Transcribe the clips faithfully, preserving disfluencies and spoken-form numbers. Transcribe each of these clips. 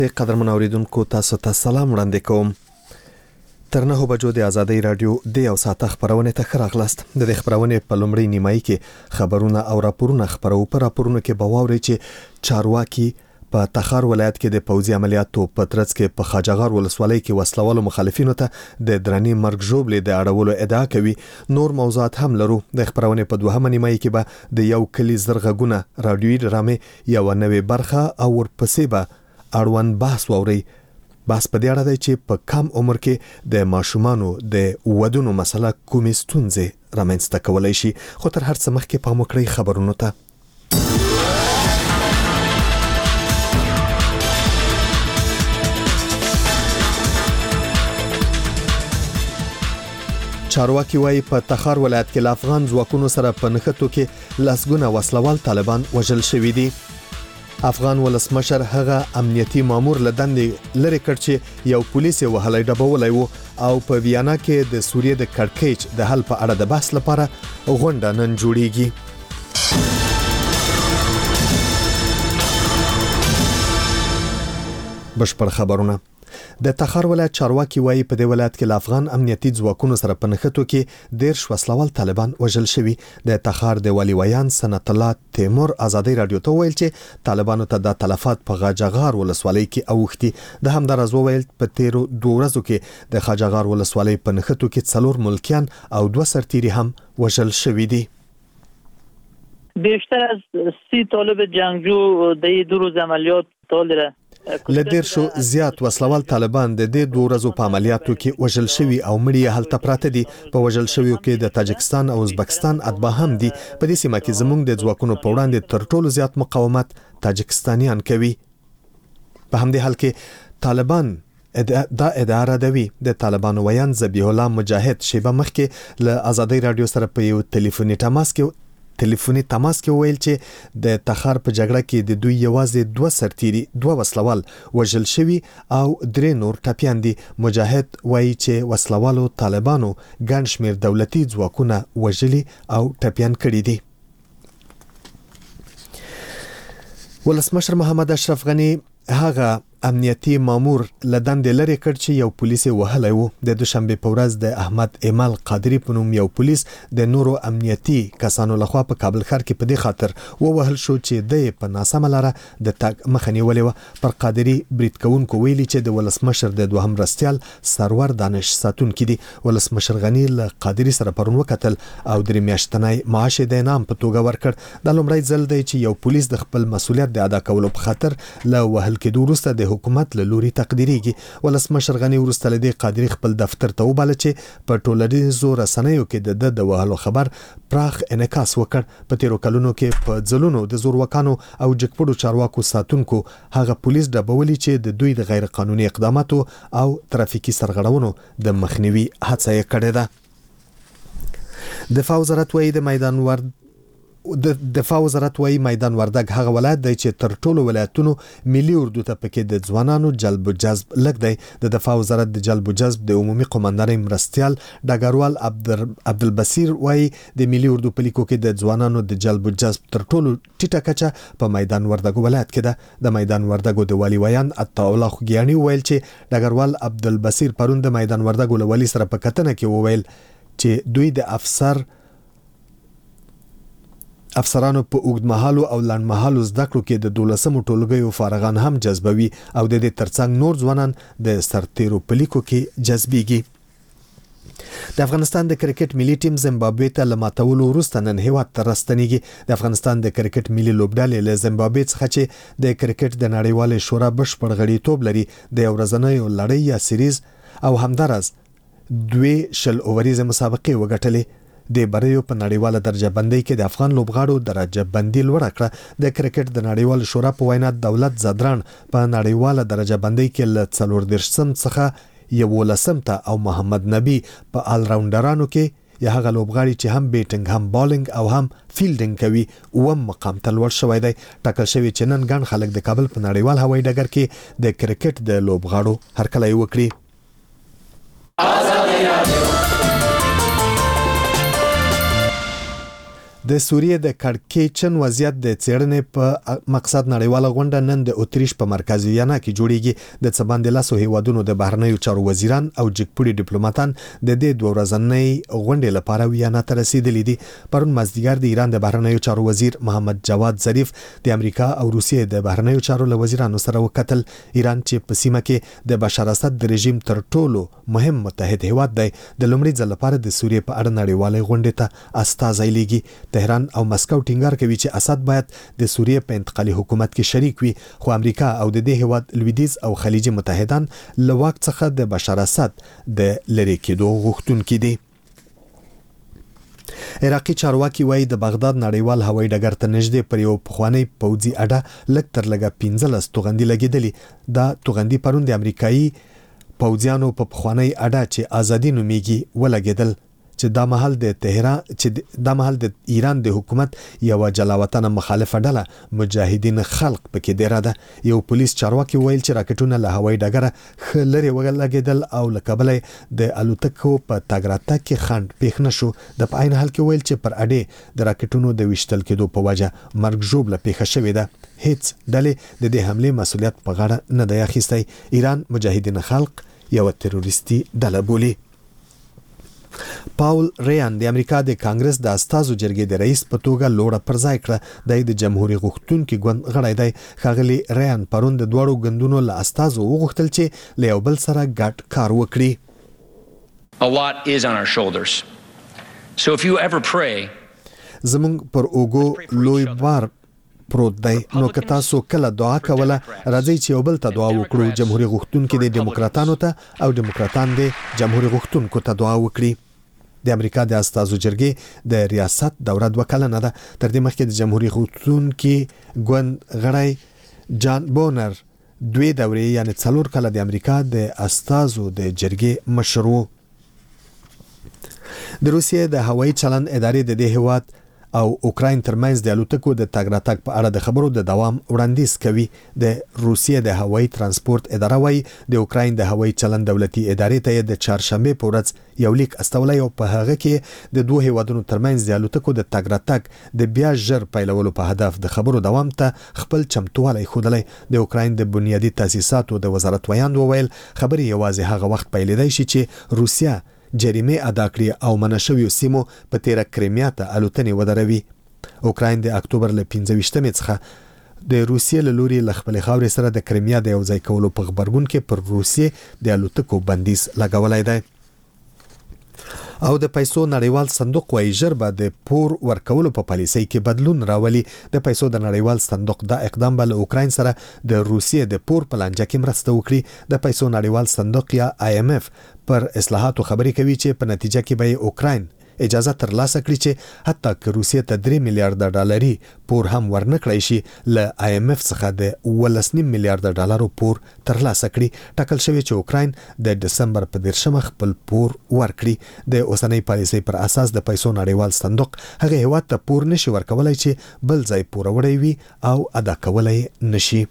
قدرمن اوریدونکو تاسو ته سلام وړاندې کوم. تر نه بجو د ازادي رادیو د یو ساعت خبرونه ته خراغلاست. د خبرونه په لومړی نیمایي کې خبرونه او راپورونه خبرو پر راپورونه کې بواوري چې چارواکي په تخار ولایت کې د پوځي عملیاتو په ترڅ کې په خاجغار ولسوالۍ کې وسلوالو مخالفینو ته د درنې مرګ ژوبلې د اړولو ادعا کوي. نور موضوعات هم لرو. د خبرونه په دوهمه نیمایي کې به د یو کلی زرغونه رادیوي ډرامې یو نوې برخه او ورپسې به اړوند بحث ووري. بحث په دې اړه دی چې په کم عمر کې د ماشومانو د ودونو مسله کومې ستونزې رامنځته کولای شي. خو تر هر څه مخکې پام وکړئ خبرونو ته. چارواکي وايي په تخار ولایت کې له افغان ځواکونو سره په نښتو کې لسګونه وسلوال طالبان وژل شوي دي. افغان ولسمشر هغه امنیتي مامور لدندې لری کړ چې یو پولیس وهلای ډبولای وو او په ویانا کې د سوریې د کړکېچ د حل په اړه د بحث لپاره غونډه نن جوړیږي. بشپړ خبرونه. د تخار ولایت چارواکي وايي په دې ولایت کې له افغان امنیتي ځواکونو سره په نښتو کې ډېر وسلوال طالبان وژل شوي. د تخار د والي ویان سنت الله تیمور ازادي رادیو ته ویل چې طالبانو ته د تلفات په خاجغار ولسوالۍ کې اوختي. د همدارز ویل په تیرو دوه ورځو کې د خاجغار ولسوالۍ په نښتو کې څلور ملکیان او دوه سرتیري هم وژل شوي دي. بیشتر از سی طالب جنگجو د دو روز عملیات طالره لدیر شو زیات وسلوال طالبان د دې دوه ورځو په عملیاتو کې وژل شوي او مړي هلته پراته دي. په وژل شویو کې د تاجکستان او ازبکستان اتباع هم دي. په دې سیمه کې زموږ د ځواکونو په وړاندې تر ټولو زیات مقاومت تاجکستانیان کوي. په همدې حال کې طالبان دا ادعا ردوي. د طالبانو ویان ذبیح الله مجاهد شیبه مخکې له ازادي رادیو سره په یو ټلیفوني تماس کې ټلیفوني تماس کې ویل چې د تخار په جګړه کې د دوی یوازې دوه سرتیري دوه وسلوال وژل شوي او درې نور ټپیان دي. مجاهد وایي چې وسلوالو طالبانو ګڼ شمېر دولتي ځواکونه وژلي او ټپیان کړي دي. ولسمشر محمد اشرف غنی هغه امنیتي مامور لدندې لري کړ چې یو پولیس وهلای وو. د دوشنبه په ورځ د احمد ایمال قادری په نوم یو پولیس د نورو امنیتي کسانو لخوا په کابل ښار کې په دې خاطر ووهل شو چې د په ناسمه لاره د تاګ مخنی ولې پر قادری بریټ کوونکو ویلي چې د ولسمشر د دوهم رستيال سرور دانش ساتونکو دي. ولسمشر غنی له قادری سره پرون وکتل او درې میاشتنۍ معاش د انعام په توګه ورکړ. د لومړی ځل دی چې یو پولیس د خپل مسولیت د ادا کولو په خاطر له وهل کېدو وروسته د حکومت له لوري تقدیریږي. ولسمشر غنی وروسته له قادری خپل دفتر ته وباله چې په ټولنیزو رسنیو کې د د وهلو خبر پراخ انعکاس وکړ. په تیرو کلونو کې په ځلونو د زور وکانو او جګپړو چارواکو ساتونکو هغه پولیس ډبولي چې د دوی د غیر قانوني اقداماتو او ترافیکي سرغړونو د مخنیوي هڅه یې کړې ده. دفاع وزارت وايي د میدان ورد د دفاع وزارت وايي میدان وردګ هغه ولایت دی چې تر ټولو ولایتونو ملي اردو ته پکې د ځوانانو جلب و جذب لګ دی. د دفاع وزارت د جلب و جذب د عمومي قومندانۍ مرستيال ډګروال عبدالبصیر وايي د ملي اردو په لیکو کې د ځوانانو د جلب و جذب تر ټولو ټیټه کچه په میدان وردګ ولایت کې ده. د میدان وردګ د والي ویان عطاالله خوګیانی ویل چې ډګروال عبدالبصیر پرون د میدان وردګ ولولي سره په کتنه کې وویل چې دوی د افسر افسرانو په اوږدمهالو او لنډمهالو زده کړو کې د دولسمو ټولګیو فارغان هم جذبوي او د دې ترڅنګ نور ځوانان د سرتیرو په لیکو کې جذبيږي. د افغانستان د کرکټ ملي ټیم زیمبابوې ته لماتولو وروسته نن هیواد ته راستنیږي. د افغانستان د کرکټ ملي لوبډلې له زیمبابوې څخه چې د کرکټ د نړیوالې شورا بشپړ غړیتوب لري د یو ورځنۍ لړۍ یا سیریز او همدارز دوی شل اووریزه مسابقې وګټلې. د بریو په نړیواله درجه بندۍ کې د افغان لوبغاړو درجه بندي لوړه کړه. د کرکټ د نړیوال شورا په وینا دولت زدران په نړیواله درجه بندۍ کې له څلور دېرشم څخه یولسم ته او محمد نبی په آل راونډرانو کې یا هغه لوبغاړي چې هم بیټینګ هم بالینګ او هم فیلډینګ کوي اوم مقام ته لوړ شوی دی. ټاکل شوی چې نن ګڼ خلک د کابل په نړیوال هوایي ډګر کې د کرکټ د لوبغاړو هرکلی وکړي. د سوریې د کړکېچن وضعیت د څېړنې په مقصد نړیواله غونډه نن د اتریش په مرکز ویانا کې جوړیږي. د څه باندې لاسو هیوادونو د بهرنیو چارو وزیران او جګپوړي ډیپلوماټان د دې دوه ورځنۍ غونډې لپاره ویانا ته رسیدلي دي. پرون مازدیګر د ایران د بهرنیو چارو وزیر محمد جواد ظریف د امریکا او روسیې د بهرنیو چارو له وزیرانو سره وکتل. ایران چې په سیمه کې د بشار اسد د رژیم تر ټولو مهم متحد هیواد دی، د لومړي ځل لپاره د سوریې په اړه نړیواله غونډې ته استازی لیږي. تهران او مسکو ټینګار کوي چې اسد باید د سوریې په انتقالي حکومت کې شریک وي، خو امریکا او د دې هیواد لویدیځ او خلیجي متحدان له واک څخه د بشار اسد د لری کېدو غوښتونکي دي. عراقي چارواکي وایي د بغداد نړیوال هوایي ډګر ته نږدې پر یو پخوانی پوځي اډه لږ تر لږه پنځلس توغندي لګېدلي. دا توغندي پرون د امریکایي پوځیانو په پخوانی اډه چې ازادي نومیږي ولګېدل، چې دا محل د تهران چې دا محل د ایران د حکومت یو جلاوطن مخالفه ډله مجاهدین خلق پکې ډیره ده. یو پولیس چارواکي ویل چې راکټونه له هوایي ډګره خلری ولګېدل او لکبل د الوتکو په تاګراته کې خند پېښ نشو. د په عین حال کې ویل چې پر اډې د راکټونو د وشتل کېدو په وجه مرګ ژوبله پېښه شوې ده. هیڅ ډلې د دې حمله مسؤلیت په غاړه نه دی اخیستی. ایران مجاهدین خلق یو تروریستي ډله بولي. پاول ریان د امریکا د کانګرس د استازو جرګې د رئیس په توګه لوړه پر ځای کړه. د جمهوریت غوښتونکي ګوند غړی دی. ښاغلي ریان پرون د دواړو ګوندونو له استازو وغوښتل چې له یو بل سره ګډ کار وکړي. A lot is on our shoulders. So if you ever pray, زمونږ پر اوګو لوی بار پروت دی، نو که تاسو کله دعا کوله راځي چې یو بل ته دعا وکړو. جمهوریت غوښتونکي د دیموکراتانو ته او دیموکراتان د جمهوریت غوښتونکو ته دعا وکړي. د امریکا د استازو جرګې د ریاست دوره دوه کلنه ده. تر دې مخکې د جمهوریت غوښتونکي ګوند غړی جان بونر دوی دورې یعنی څلور کله د امریکا د استازو د جرګې مشر و. د روسیې د هوایي چلند ادارې د دې هیواد او اوکراین ترمنځ د الوتکو د تګ راتګ په اړه د خبرو د دوام وړاندیز کوي. د روسیې د هوایي ترانسپورت اداره وايي د اوکراین د هوایي چلند دولتي ادارې ته د چهارشنبه په ورځ یو لیک استولی او په هغه کې د دوه هیوادونو ترمنځ د الوتکو د تګ راتګ د بیا ژر پیلولو په هدف د خبرو دوام ته خپل چمتووالی ښودلی. د اوکراین د بنیادي تاسیساتو د وزارت ویاند وویل خبرې یوازې هغه وخت پیلېدای شي چې روسیه جریمه ادا کړي او منشوي سیمو په تیره کریمیا ته الوتنې ودروي. اوکراین د اکتوبر له پنځه ویشتمې څخه د روسیې له لوري له خپلې خاورې سره د کریمیا د یو ځای کولو په غبرګون کې پر روسیې د الوتکو بندیز لګولی دی. او د پیسو نړیوال صندوق وايي ژر به د پور ورکولو په پالیسۍ کې بدلون راولي. د پیسو د نړیوال صندوق دا اقدام به له اوکراین سره د روسیې د پور په لانجه کې مرسته وکړي. د پیسو نړیوال صندوق یا آی ایم اف پر اصلاحاتو خبرې کوي چې په نتیجه کې به اوکراین اجازه ترلاسه کړي چې حتی که روسیې ته درې میلیارډ ډالري پور هم ورنکړی شي له آی ایم اف څخه د ولس نیم میلیارډ ډالرو پور ترلاسه کړي. ټاکل شوی چې اوکراین د دسمبر په دیرشمه خپل پور ورکړي. د اوسنۍ پالیسۍ پر اساس د پیسو نړیوال صندوق هغه هیواد ته پور نشي ورکولای چې بل ځای پور وړي وي او ادا کولای نشي.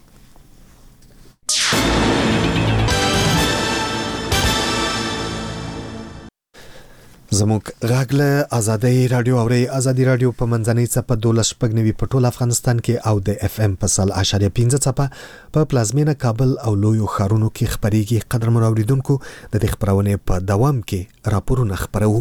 زموږ غاګله ازادي رادیو اوري ازادي رادیو په منځنۍ صفه دولس شپږنوي په ټول افغانستان کې او د اف ام په سل اشاریه پنځه صفه په پلازمینه کابل او لویو ښارونو کې خبريږي. قدرمن اوریدونکو د دې خبرونه په دوام کې راپورونه خبرو.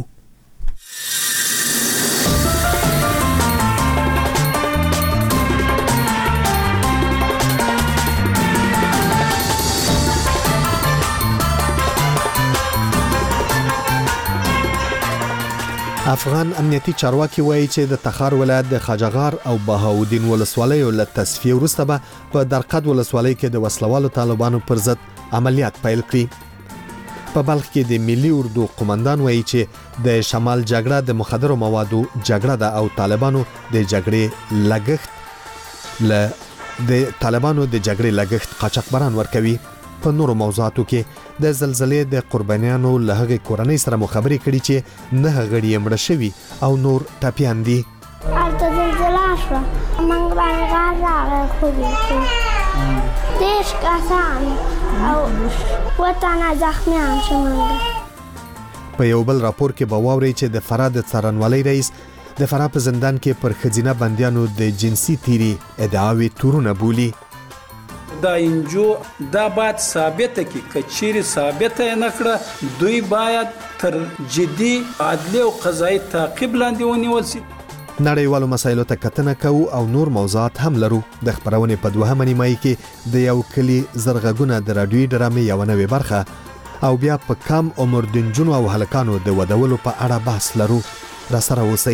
افغان امنیتي چارواکي وایي چې د تخار ولایت د خاجغار او بهاودین ولسوالیو له تصفیه وروسته به په درقد ولسوالۍ کې د وسلوالو طالبانو پر ضد عملیات پیل کړي. په بلخ کې د ملي اردو قومندان وایي چې د شمال جګړه د مخدرو موادو جګړه ده او طالبانو د جګړې لګښت له د طالبانو د جګړې لګښت قاچاقبران ورکوي. په نورو موضوعاتو کې د زلزلې د قربانیانو له هغې کورنۍ سره مو خبرې کړي چې نه غړي یې مړه شوي او نور ټپیان دي. هلته زلزله شوه، موږ باندې غر راغی خوبې شو، دېرش کسان او اووه تنه زخمیان شومل. په یو بل راپور کې به واورئ چې د فراه د څارنوالۍ رئیس د فراه په زندان کې پر ښځینه بندیانو د جنسي تیری ادعاوې تورونه بولي. دا انجو دا باید ثابته کی کچيري ثابته نه کړه دوی باید تر جدي عدلي او قضایي تعقیب لاندې ونیول شي. نړیوالو مسایلو ته کتنه کوو او نور موضوعات هم لرو. د خبرونې په دوهمه نیمایي کې د یو کلی زرغږونه د راډیوي ډرامې یو نوې برخه او بیا په کم عمر د نجونو او هلکانو د ودولو په اړه بحث لرو. را سره اوسئ.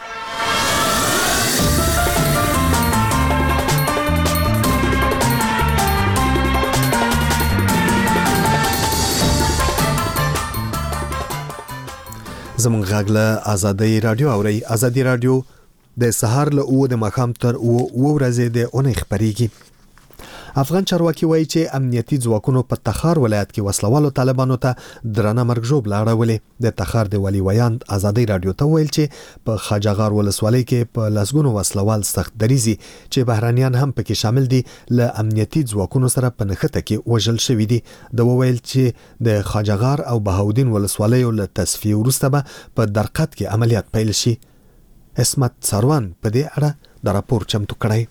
زمونږ غږ له آزادۍ رادیو اورئ. آزادۍ رادیو د سهار له اوه د ماښام تر اوه ورځې د اونۍ خپرېږي. افغان چارواکي وایي چې امنیتي ځواکونو په تخار ولایت کې وسلوالو طالبانو ته درنه مرګ ژوبله اړولې. د تخار د والي ویاند آزادۍ رادیو ته ویل چې په خواجهغار ولسوالۍ کې په لسګونو وسلوال سخت دریزي چې بهرانیان هم پکې شامل دي له امنیتي ځواکونو سره په نښته کې وژل شوي دي. د وویل چې د خواجهغار او بهاودین ولسوالیو له تصفیې وروسته به په درقد کې عملیات پیل شي. اسمت سروان په دې اړه د راپور چمتو کړی.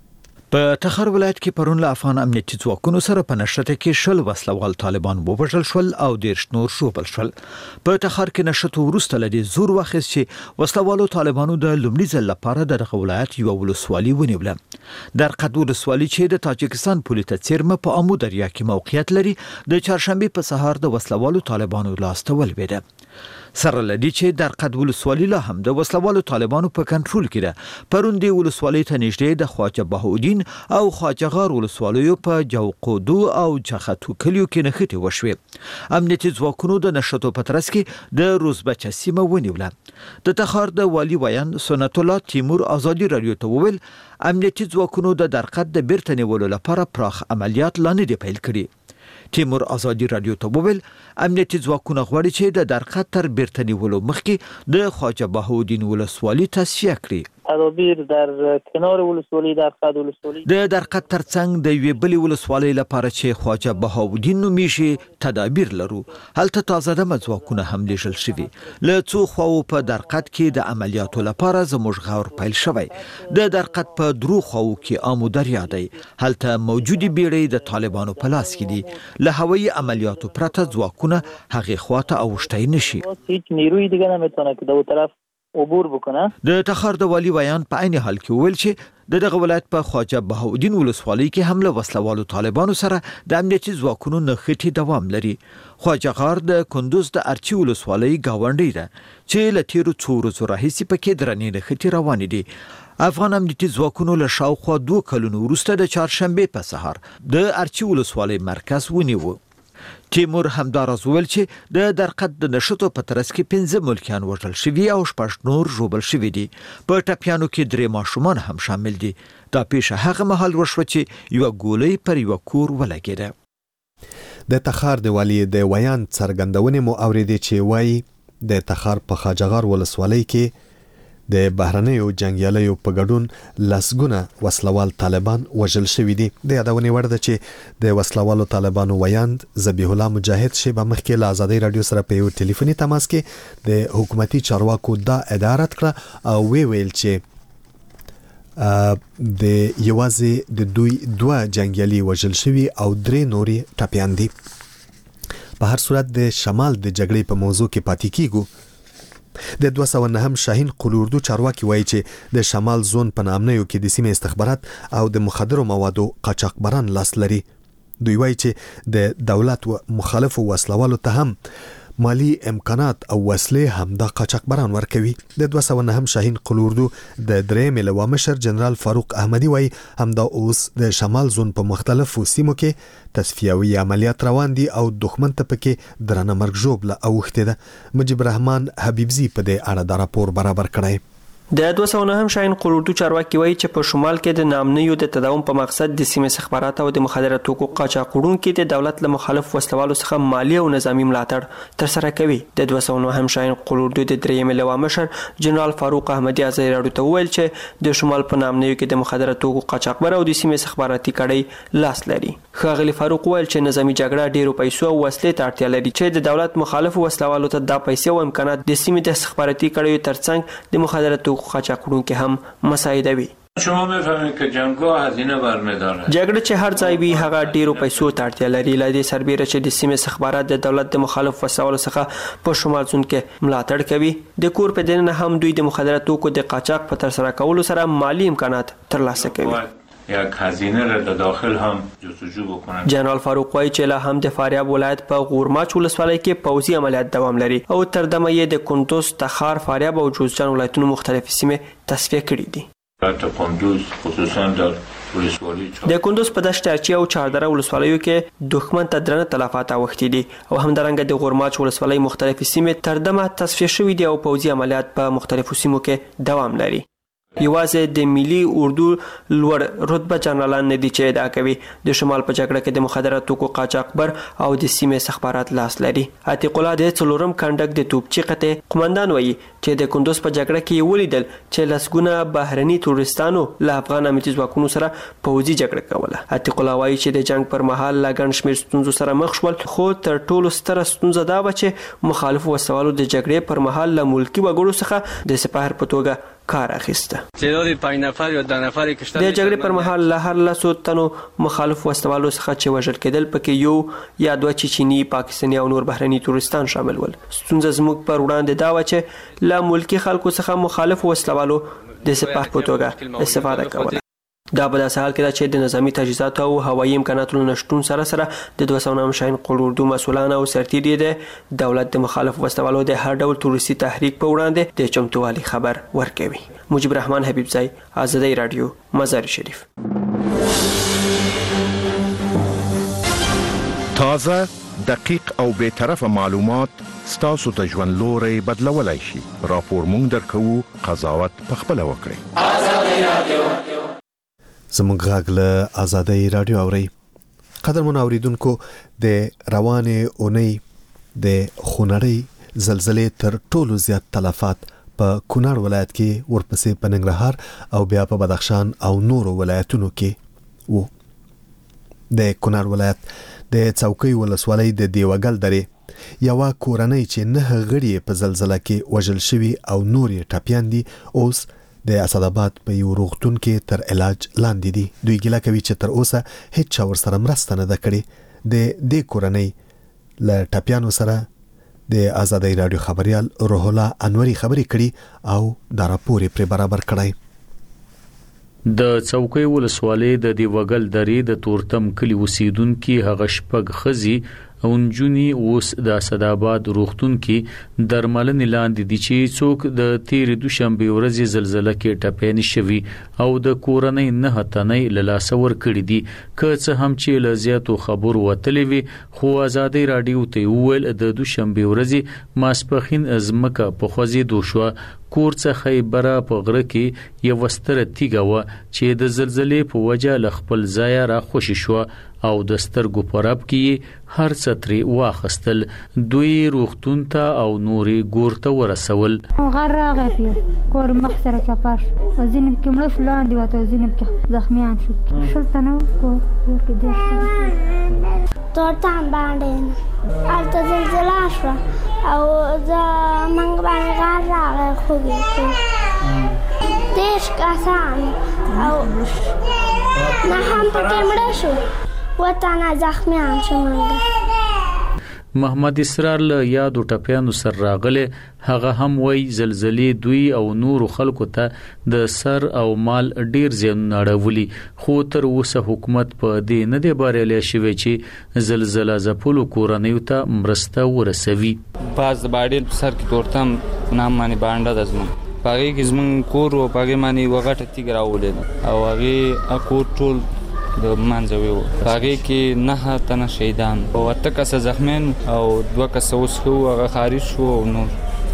په تخار ولایت کې پرون له افغان امنیتي ځواکونو سره په نښته کې شل وسلوال طالبان ووژل شول او دېرش نور ژوبل شول. په تخار کې نښته وروسته له دې زور واخیست چې وسلوالو طالبانو د لومړي ځل لپاره د دغه ولایت یو ولسوالي ونیوله. درقد ولسوالي چې د تاجکستان پولې ته څیرمه په امو دریا کې موقعیت لري د چهارشنبې په سهار د وسلوالو طالبانو لاسته ولوېده. سره لدی چې درقد ولسوالي لا هم د وسلوالو طالبانو په کنټرول کې ده. پرون دی ولسوالي ته نږدې د خواجه بهاودین او خواجهغار ولسوالیو په جوقودو او چختو کلیو کې نښتې وشوې. امنیتي ځواکونو د نښتو په ترڅ کې د روزبچه سیمه ونیوله. د تخار د والي ویاند سنت الله تیمور آزادي رادیو ته وویل امنیتي ځواکونو د درقد د بیرته نیولو لپاره پراخ عملیات لا نه دي پیل کړي. تیمور آزادي رادیو ته وویل امنیتي ځواکونه غواړي چې د درقد تر بیرته نیولو مخکې د خواجه بهاودین ولسوالي تصفیه کړي. تدابیر در کنار ولسوالی درقد ولسوالی د درقد ترڅنګ د یوې بلې ولسوالۍ لپاره چې خواجه بهاودین نومیږي تدابیر لرو. هلته تازه دمه ځواکونه هم لیږل شوي. له څو خواو په درقد کې د عملیاتو لپاره زموږ غور پیل شوی. د درقد په درو خواو کې آمو دریا دی. هلته موجودي بیړۍ د طالبانو په لاس کې دي. له هوایي عملیاتو پرته ځواکونه هغې خواته اوښتی نشي. هیچ نیروی دیگه نمیتونه که دو طرف عبور بکنه. د تخار د والي ویاند په عین حال کې ویل چې د دغه ولایت په خواجه بهاودین ولسوالۍ کې هم له وسلوالو طالبانو سره د امنیتي ځواکونو نښتې دوام لري. خواجه غار د کندوز د ارچي ولسوالۍ گاونډی ده چې له تیرو څو ورځو راهیسې پکې درنې نښتې روانې دي. افغان امنیتي ځواکونو له شاوخوا دوه کلونو وروسته د چهارشنبې په سهار د ارچي ولسوالۍ مرکز ونیو. تیمور همداراز ویل چې د درقد د نښتو په ترڅ کې پنځه ملکیان وژل شوي او شپږ نور ژوبل شوي دي. په ټپیانو کې درې ماشومان هم شامل دي. دا پیښه هغه مهال وشوه چې یوه ګولۍ پر یوه کور ولګېده. د تخار د والي د ویاند څرګندونې مو اورېدې چې وایي د تخار په خواجهغار ولسوالۍ کې د بهرنیو جنګیالیو په ګډون لسګونه وسلوال طالبان وژل شوي دي. د یادونې وړ ده چې د وسلوالو طالبانو ویاند ذبیح الله مجاهد شیبه مخکې له آزادۍ رادیو سره په یو ټلیفوني تماس کې د حکومتي چارواکو دا ادعا رد کړه او وی ویل چې د یوازې د دوی دوه جنګیالي وژل شوي او درې نورې ټپیان دي. په هر صورت د شمال د جګړې په موضوع کې پاتې کیږو. د دوه سوه نهم شاهین قلوردو چارواکي وایي چې د شمال زون په نامنیو کې د سیمې استخبارات او د مخدرو موادو قاچاقبران لاس لري. دوی وایي چې د دولت و مخالفو وسلوالو ته هم مالی امکانات او وسلې هم د قاچاقبران ورکوي. د دوه سوه نهم شاهین قلوردو د درېیمې لوا مشر جنرال فاروق احمدي وایي همدا اوس د شمال زون په مختلفو سیمو کې تصفیوي عملیات روان دي او دښمن ته پکې درنه مرګ ژوبله اوښتې ده. مجیب الرحمن حبیبزي په دې اړه د راپور برابر کړی. د دوه سوه نهم شاهین قلوردو چارواکي وایي چې په شمال کې د نامنیو د تداوم په مقصد د سیمې استخبارات او د مخدره توکو قاچاقونکو د دولت له مخالف وسلوالو څخه مالی او نظامی ملاتړ ترسره کوي. د دوه سوه نهم شاهین قلوردو د درېیمې لوا مشر جنرال فاروق احمدي ازادي راډیو ته وویل چې د شمال په نامنیو کې د مخدره توکو قاچاقبر او د سیمې استخباراتي کړۍ لاس لري. ښاغلي فاروق وویل چې نظامی جګړه ډیرو پیسو او وسلې ته اړتیا لري چې د دولت مخالف وسلوالو ته دا پیسې او امکانات د سیمې د استخباراتي کړیو ترڅنګ د مخدره توکو قاچاقونکو هم مساعده وي. شما میفهمید که جنگ‌ها هزینه برمی‌دارد. جګړه چې هر ځای وي هغه ډیرو پیسو ته اړتیا لري. له دې سربیره چې د سیمې استخبارات د دولت د مخالف وسلوالو څخه په شمال سند کې ملاتړ کوي. د کور په دننه هم دوی د مخدره توکو د قاچاق په ترسره کولو سره مالی امکانات ترلاسه کوي. یک هزینه را در داخل هم جستجو بکنند. جنرال فاروق وایي چې لا هم د فاریاب ولایت په غورماچ ولسوالۍ کې پوځي عملیات دوام لري او تر دمه یې د کندوز، تخار، فاریاب او جوزجان ولایتونو مختلفې سیمې تصفیه کړي دي. د کندوز په دشت ارچي او چاردره ولسوالیو کې دښمن ته درنه تلفات اوښتي دي او همدارنګه د غورماچ ولسوالۍ مختلفې سیمې تر دمه تصفیه شوي دي او پوځي عملیات په مختلفو سیمو کې دوام لري. یوازې د ملي اردو لوړ رتبه جنرالان نه دي چې ادعا کوي د شمال په جګړه کې د مخدره توکو قاچاقبر او د سیمې استخبارات لاس لري. عتیق الله د څلورم کنډک د توپچي قطعې قومندان وایي چې د کندوز په جګړه کې ولیدل چې لسګونه بهرني تورستانو له افغان امنیتي ځواکونو سره پوځي جګړه کوله. عتیق الله وایي چې د جنگ پر مهال لا ګڼ شمېر ستونزو سره مخ شول خو تر ټولو ستره ستونزه دا وه چې مخالفو وسوالو د جګړې پر مهال له ملکي وګړو څخه د سپاهر په توګه کار اخیسته. تعداد پنج نفر یا ده نفری کشته د جګړې پر مهال له هر لسو تنو مخالف وسوالو څخه چې وژل کېدل پکې یو یا دوه چچینی، پاکستاني او نور بهرني تورستان شامل ول. ستونزه زموږ پر وړاندې دا و چې له ملکي خلکو څخه مخالف وسوالو د سپاه په توګه استفاده کوله. دا په داسې حال کې ده چې د نظامی تجهیزاتو او هوایي امکاناتو نشتون سره سره د دوه سوه نهم شاهین قلوردو مسؤلان او سرتیري د دولت د مخالف وسوالو د هر ډول تروریستي تحریک په وړاندې د چمتووالي خبر ورکوي. مجيب رحمان حبیبزی، آزادی رادیو، مزار شریف. تازه، دقیق او به طرف معلومات ستاسو ته ژوند لوري بدلولای شي. راپور مونږ درکوو، قضاوت پخپله وکړئ. آزادی رادیو زموږ غږ له آزادی رادیو اورئ. قدرمن اوریدونکو، د روانې اونۍ د خونړۍ زلزلې تر ټولو زیات تلفات په کونړ ولایت کې، ورپسې په ننګرهار او بیا په بدخشان او نورو ولایتونو کې وو. د کونړ ولایت د څوکۍ ولسوالۍ د دیوګل درې یوه کورنۍ چې نه غړي په زلزله کې وژل شوي او نور یې ټپیان دي، اوس د اسداباد په یو روغتون کې تر علاج لاندې دي. دوی ګیله کوي چې تر اوسه هیڅ چا ورسره مرسته نه ده کړې. د دې کورنۍ له ټپیانو سره د آزادی رادیو خبریال روح الله انوري خبرې کړي او دا راپور یې پرې برابر کړی. د څوکۍ ولسوالۍ د دیوګل درې د تورتم کلي اوسیدونکي هغه شپږ ښځې او نجونې اوس د اسداباد روغتون کې درملنې لاندې دي چې څوک د تېرې دوشنبې ورځې زلزله کې ټپیانې شوي او د کورنۍ نهه تنې له لاسه ورکړي دي. که څه هم چې له زیاتو خبرو وتلې وي، خو آزادۍ راډیو ته وویل د دوشنبې ورځې ماسپښین ځمکه په خوځېدو شوه. کور څخه بره په غره کې یوه ستره تیږه وه چې د زلزلې په وجه له خپل ځایه راخوشې شوه او د سترګو په رپ کې هر څه ترې واخیستل. دوی روغتون ته او نورې ګور ته ورسول. غر راغی پې کور مخ سره چپه شو او ځینې پکې مړه شو، لاندې وته او ځینې پکې زخمیان شو. شل تنه وو کور کې دېرش تنه تورتم باندې هلته زلزله شوه او زه موږ باندې غر راغی خوږې دېرش کسان او نه هم پکې مړه شو، اووه تنه زخمیان شو. محمد اسرار له یادو ټپیانو سره راغلی. هغه هم وایي زلزلې دوی او نورو خلکو ته د سر او مال ډیر زیانونه اړولي، خو تر اوسه حکومت په دې نه دی بریالی شوی چې زلزله ځپلو کورنیو ته مرسته ورسوي. باز د باډیل په سر کې تورتم نام باندې بانډه ده زموږ په هغې کې زموږ کور و، په هغې باندې یوه غټه تیږه راولېده او هغې کور ټول د منځوي و. په هغې کې نهه تنه شهیدان او اته کسه زخمیان او دوه کسه اوس ښه وو، هغه خارج شو او نور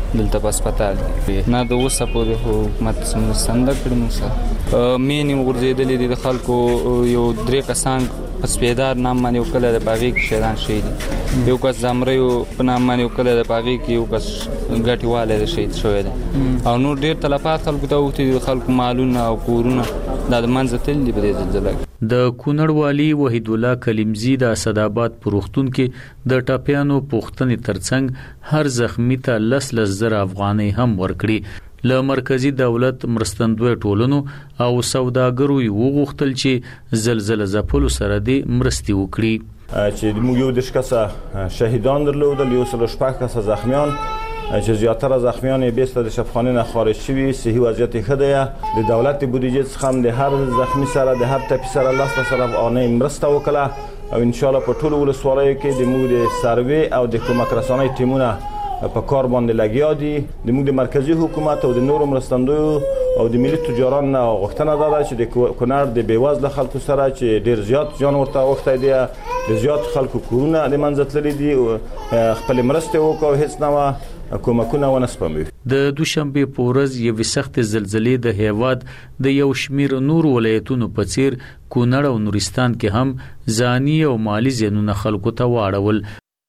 دلته په هسپتال کې نه د اوسه پورې حکومت څومره سنده کړي موږ سره مینې وغورځېدلې دي د خلکو یو درې کسان په سپېدار نام باندې یو کله د باغې کې شهیدان شوي دي یو کس د امریو په نام باندې یو کله د باغې کې یو کس ګټې والی د شهید شوی دی او نور ډېر تلفات خلکو ته اوښتي دي د خلکو مالونه او کورونه دا د منځه تللي دي په دې زلزله کې. د کونړ والي وحید الله کلیمزی د اسداباد په روغتون کې د ټاپیانو پوښتنې ترڅنګ هر زخمی ته لس لس زره افغانۍ هم ورکړي. له مرکزی دولت مرستندوی ټولنو او سوداګرو یې وغوښتل چې زلزله ځپلو سره د مرستې وکړي. چې موږ یو دېرش کسه شهیدان درلودل، یو سل و شپږ کسه زخمیان چې زیاتره زخمیان یې بیرته د شفاخانې نه خارج شوي، صحي وضعیت یې ښه دی. د دولت د بودیجې څخه هم د هر زخمی سره د هر ټپي سره لس لس زره افغانۍ مرسته وکړه او انشاءالله په ټولو ولسوالیو کې د موږ د سروې او د کومک رسانۍ ټیمونه په کار باندې لګیا دي. د موږ د مرکزی حکومت او د نورو مرستندویو او د ملي تجاران نه غوښتنه ده چې د کونړ د بېوزله خلکو سره چې ډېر زیات جان ورته اوښتی دی، د زیات خلکو کورونه د منځه تللي دي، خپلې مرستې وکړو، هېڅ نوع کومکونه ونه سپموي. د دوشنبې په ورځ یوې سختې زلزلې د هیواد د یو شمیر نور ولایتونو په څیر کونړ او نورستان کې هم ځاني او مالی زیانونه خلکو ته واړول.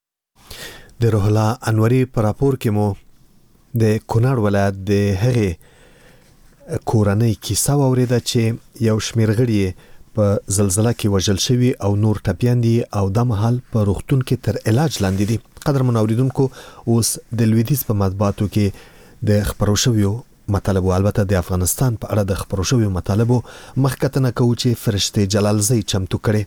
د روح الله انوري په راپور کې مو د کونړ ولایت د هغې کورنۍ کیسه واورېده چې یو شمېر غړي په زلزله کې وژل شوي او نور ټپیان دي او دا مهال په روغتون کې تر علاج لاندې دي. قدرمن اوریدونکو، اوس د لویدیځ په مطبوعاتو کې د خپرو شویو مطالبو، البته د افغانستان په اړه د خپرو شویو مطالبو مخکتنه کوو چې فرشتې جلالزی چمتو کړي.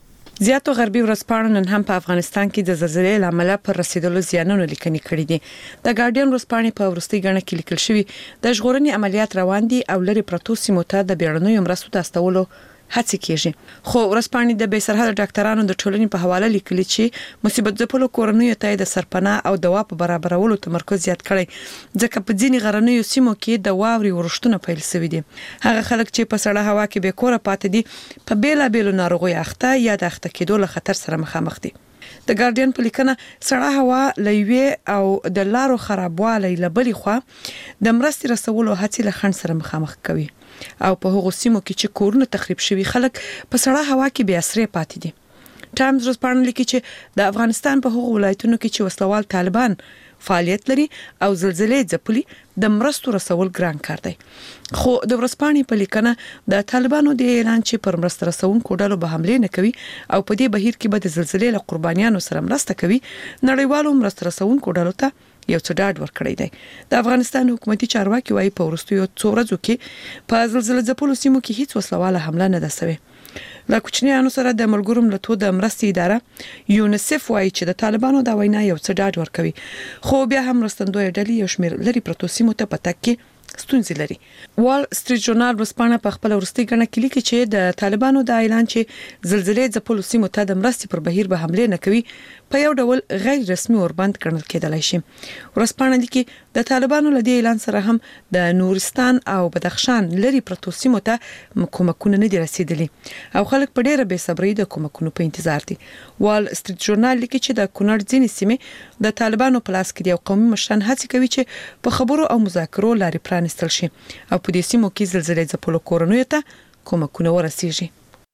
زیاتو غربي ورځپاڼو نن هم په افغانستان کې د زلزلې له امله پر رسیدلو زیانونو لیکنې کړې دي. د ګارډین ورځپاڼې په وروستي غاڼه کې لیکل شوی د ژغورنې عملیات روان دي او لري پروتو سیمو ته د بیړنیو مرستو د استولو هڅه کیږي. خو ورځپاڼې د بې سرحده ډاکټرانو د ټولنې په حواله لیکلي چې مصیبت ځپلو کورنیو ته د سرپناه او دوا په برابرولو تمرکز زیات کړي، ځکه په ځینې غرنیو سیمو کې د واوري ورښتونه پیل شوي دي. هغه خلک چې په سړه هوا کې بې کوره پاتې دي په بیلابېلو ناروغیو اخته یا د اخته کېدو له خطر سره مخامخ دي. د ګارډین په لیکنه سړه هوا لوي او د لارو خرابوالی له بلې خوا د مرستې رسولو هڅې له خنډ سره مخامخ کوي او په هغو سیمو کې چې کورونه تخریب شوي خلک په سړه هوا کې بې اسرې پاتې دي. ټایمز ورځپاڼه لیکي چې د افغانستان په هغو ولایتونو کې چې وسلوال طالبان فعالیت لري او زلزلې ځپلي د مرستو رسول ګران کار دی. خو د ورځپاڼې په لیکنه د طالبانو د اعلان چې پر مرسته رسونکو ډلو به حمله نه کوي او په دې بهیر کې به د زلزلې له قربانیانو سره مرسته کوي، نړیوالو مرسته رسونکو ډلو ته یو څه ډاډ ورکړی دی. د افغانستان حکومتي چارواکي وايي په وروستیو څو ورځو کې په زلزله ځپلو سیمو کې هیڅ وسلواله حمله نه ده شوې. له کوچنیانو سره د ملګرو ملتونو د مرستې اداره یونیسف وايي چې د طالبانو دا وینا یو څه ډاډ ورکوي، خو بیا هم مرستندوی ډلې یو شمېر لري پروتو سیمو ته په تګ کې ستونزې لري. وال سټریټ ژورنال ورځپاڼه په خپل وروستي غاڼه کې لیکي چې د طالبانو د اعلان چې زلزلې ځپلو سیمو ته د مرستې پر بهیر به حمله نه کوي په یو ډول غیر رسمي اوربند ګڼل کېدلای شي. ورځپاڼه لیکي د طالبانو له دې اعلان سره هم د نورستان او بدخشان لري پروتو سیمو ته کومکونه نه دي رسیدلي او خلک په ډېره بې صبرۍ د کومکونو په انتظار دي. وال سټریټ ژورنال لیکي چې د کونړ ځینې سیمې د طالبانو په لاس کې دي او قومي مشران هڅې کوي چې په خبرو او مذاکرو لارې پرانیستل شي او په دې سیمو کې زلزلې ځپلو کورنیو ته کومکونه ورسیږي.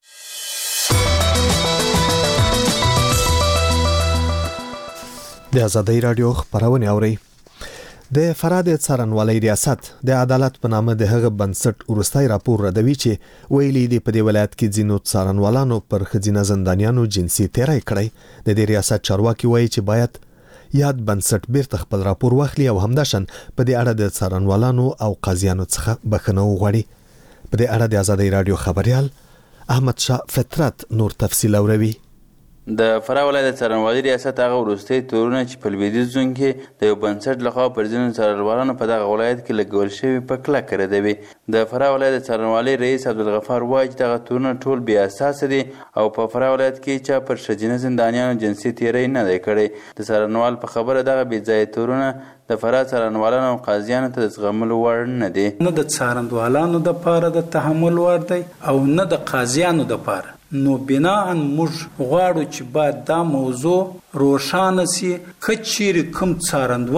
د آزادۍ رادیو خبرونه اوري. د فراد څارنوالۍ ریاست د عدالت په نامه د هغه بنسټ ورستای راپور ردوي چې ویلي دی په دې ولایت کې ځینو څارنوالانو پر خځینه زندانیانو جنسي تیری کړی. د دې ریاست چارواکي وایي چې باید یاد بنسټ بیرته خپل راپور واخلي او همداشن په دې اړه د څارنوالانو او قاضیانو څخه بخښنه وغواړي. په دې اړه د آزادۍ رادیو خبريال احمد شاه فطرت نور تفصیل اوروي. د فراه ولایت د څارنوالۍ ریاست هغه وروستي تورونه چې په لویدیځ زون کې د یو بنسټ لخوا پر ځینو څارنوالانو په دغه ولایت کې لګول شوي په کلکه ردوي. د فراه ولایت د څارنوالۍ رئیس عبدالغفار وایي چې دغه تورونه ټول بې اساسه دي او په فراه ولایت کې چا پر ښځینه زندانیانو جنسي تیری نه دی کړی. د څارنوال په خبره دغه بې ځایه تورونه د فراه څارنوالانو او قاضیانو ته د زغملو وړ نه دي. نه د څارنوالانو دپاره د تحمل وړ دی او نه د قاضیانو دپاره. نو بناءً موږ غواړو چې باید دا موضوع روښانه سي. که چیرې کوم څارنوال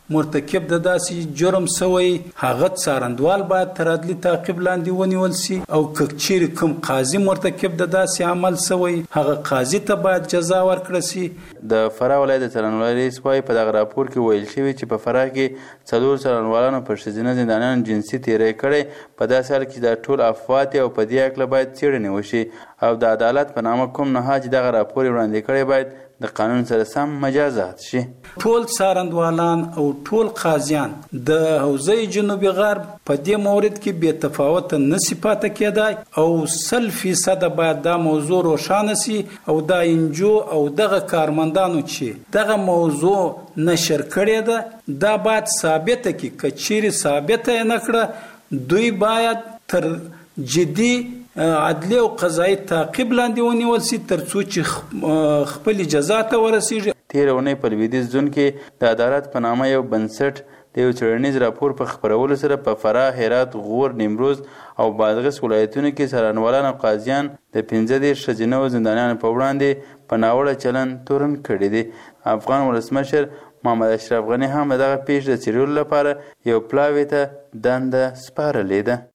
مرتکب د داسې جرم سوی هغه څارندوال باید تر عدلي تعقیب لاندې ونیول سي او که چیرې کوم قاضي مرتکب د داسې عمل سوی هغه قاضي ته باید جزا ورکړه سي. د فراه ولایت څارنوالۍ رئیس وايي په دغه راپور کې ویل شوي چې په فراه کې څلور څارنوالانو پر ښځینه زندانیانو جنسي تیری کړی. په داسې حال کې دا ټول افواه دي او په دې هکله باید څېړنې وشي او د عدالت په نامه کوم نهاد چې دغه راپور وړاندې کړی باید د قانون سره سم مجازات شي. ټول څارندوالان او ټول قاضیان د حوزې جنوبي غرب په دې مورد کې بې تفاوته نشي پاتې کېدای او سل فیصد باید دا موضوع روښانه سي او دا انجو او دغه کارمندانو چې دغه موضوع نشر کړې ده دا باید ثابته کړي. که چیرې ثابته یې نه کړه دوی باید تر جدي عدلی او قضایي تعقیب لاندې ونیول سي تر څو چې خپل جزا ته ورسیږي. تېره اونۍ په لویدیځ زون کې د عدالت په نامه یو بنسټ د یو څېړنیز راپور په خپرولو سره په فراه، هرات، غور، نیمروز او بادغیس ولایتونو کې څارنوالان او قاضیان د پنځه دېرش ښځینه زندانیانو په وړاندې په ناوړه چلند تورن کړي دي. افغان ولسمشر محمد اشرف غني هم دغه پیښې د څېړلو لپاره یو پلاوي ته دنده سپارلې ده.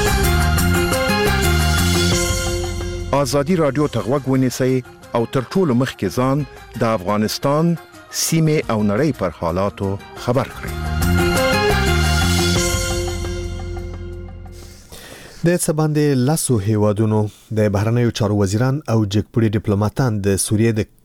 آزادی رادیو ته غوږ ونیسئ او تر ټولو مخکې ځان د افغانستان سیمې او نړۍ پر حالاتو خبر کړئ. د څه باندې لاسو هیوادونو د بهرنیو چارو وزیران او جګپوړي ډیپلوماټان د سوریې د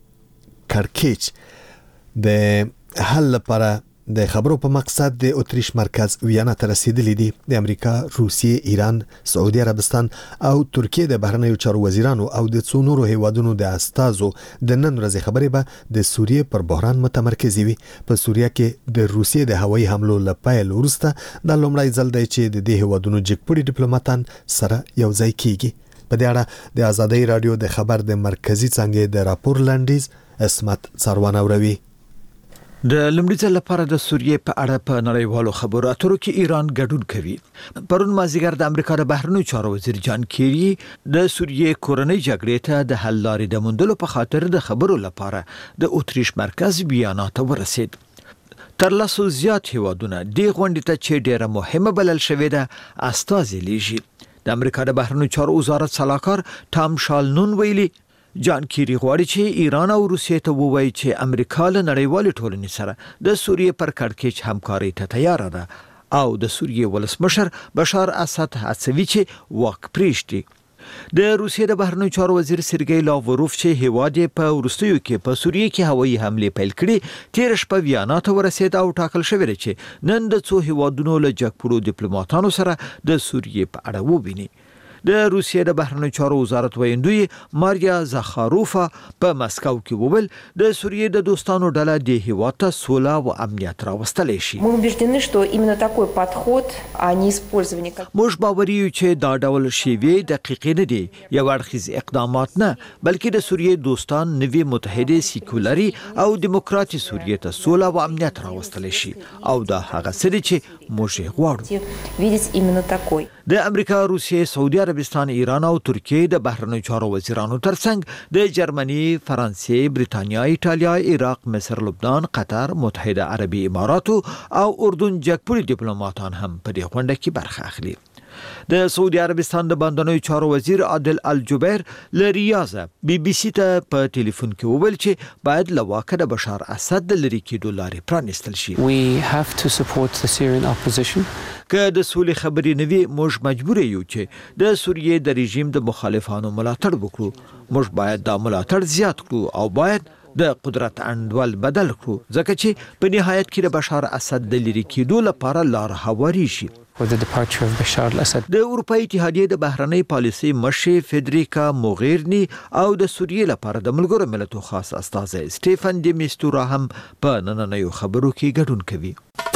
کړکېچ د حل لپاره د خبرو په مقصد د اتریش مرکز ویانا ته رسیدلی دي. د امریکا، روسیې، ایران، سعودي عربستان او ترکیه د بهرنیو چارو وزیرانو او د څو نورو هیوادونو د استازو د نن ورځې خبرې به د سوریې پر بحران متمرکز وي. په سوریه کې د روسیې د هوایي حملو لپاره وروسته د لومړی ځل دی چې د دې هیوادونو جګپوړي ډیپلوماټان سره یو ځای کیږي. په دې اړه د آزادۍ رادیو د خبر د مرکزی څنګه د راپور لنډیز اسمت څاروان اوروي. د لومړي ځل لپاره د سوریې په اړه په نړیوالو خبرو اترو کې ایران ګډون کوي. پرون مازیګر د امریکا د بهرنیو چارو وزیر جان کیری د سوریې کورنۍ جګړې ته د حل لارې د موندلو په خاطر د خبرو لپاره د اتریش مرکز ویانا ته ورسید. تر لاسو زیات هیوادونه د غونډې ته چې ډیره مهمه بلل شوې ده استازي لیږي. د امریکا د بهرنیو چارو وزارت سلاکار ټام شالنون ویلي جان کیری غواړي چې ایران او روسیې ته ووایي چې امریکا له نړیوالې ټولنې سره د سوریې پر کړکېچ همکاري ته تیار ده او د سوریې ولسمشر بشار اسد هڅوي چې واک پریږدي. د روسیې د بهرنیو چارو وزیر سرګی لاوروف چې هیواد په وروستیو کې په سوریې کې هوایي حمله پیل کړې تیر شپه ویانا ته ورسید او ټاکل شوی دی چې نن د څو هیوادونو له جګپوړو ډیپلوماټانو سره د سوریې په اړه وویني. د روسیې د بهرنیو چارو وزارت ویندوی ماریا زاخاروفا په مسکو کې وویل د سوریې د دوستانو ډله د هیواد ته سوله او امنیت راوستلی شي. موږ باوري یو چې دا ډول شیوې دقیقې نه دي، یو اړخیز اقدامات نه، بلکې د سوریې دوستان نوي متحده سیکولري او دیموکراتي سوریې ته سوله او امنیت راوستلی شي او دا هغه څه دي چې موږ غواړو. د امریکا، روسیې، سعودي عربستان، ایران او ترکیه د بهرنیو چارو وزیرانو ترڅنګ د جرمني، فرانسې، بریتانیا، ایټالیا، عراق، مصر، لبنان، قطر، متحده عربي اماراتو او اردن جګپوړي ډیپلوماټان هم په دې غونډه کې برخه اخلي. د سعودي عربستان د باندنیو چارو وزیر عادل الجبیر له ریاض بي بي سي ته په ټلیفون کې وویل چې باید له واکه د بشار اسد د لری کېدو لارې پرانیستل شي. We have to support the Syrian opposition. که د سولې خبرې نه وي موږ مجبور یو چې د سوریې د رژیم د مخالفانو ملاتړ وکړو. موږ باید دا ملاتړ زیات کړو او باید د قدرت انډول بدل کړو ځکه چې په نهایت کې د بشار اسد د لری کېدو لپاره لار هواري شي. with the departure of Bashar al-Assad. د اروپאי اتحادیې د بهرنۍ پالیسي مشر فدریکا موغیرني او د سوریې لپاره د ملګرو ملتونو خاص استازی سټيفن ډي میستورا هم په نننیو خبرو کې ګډون کوي.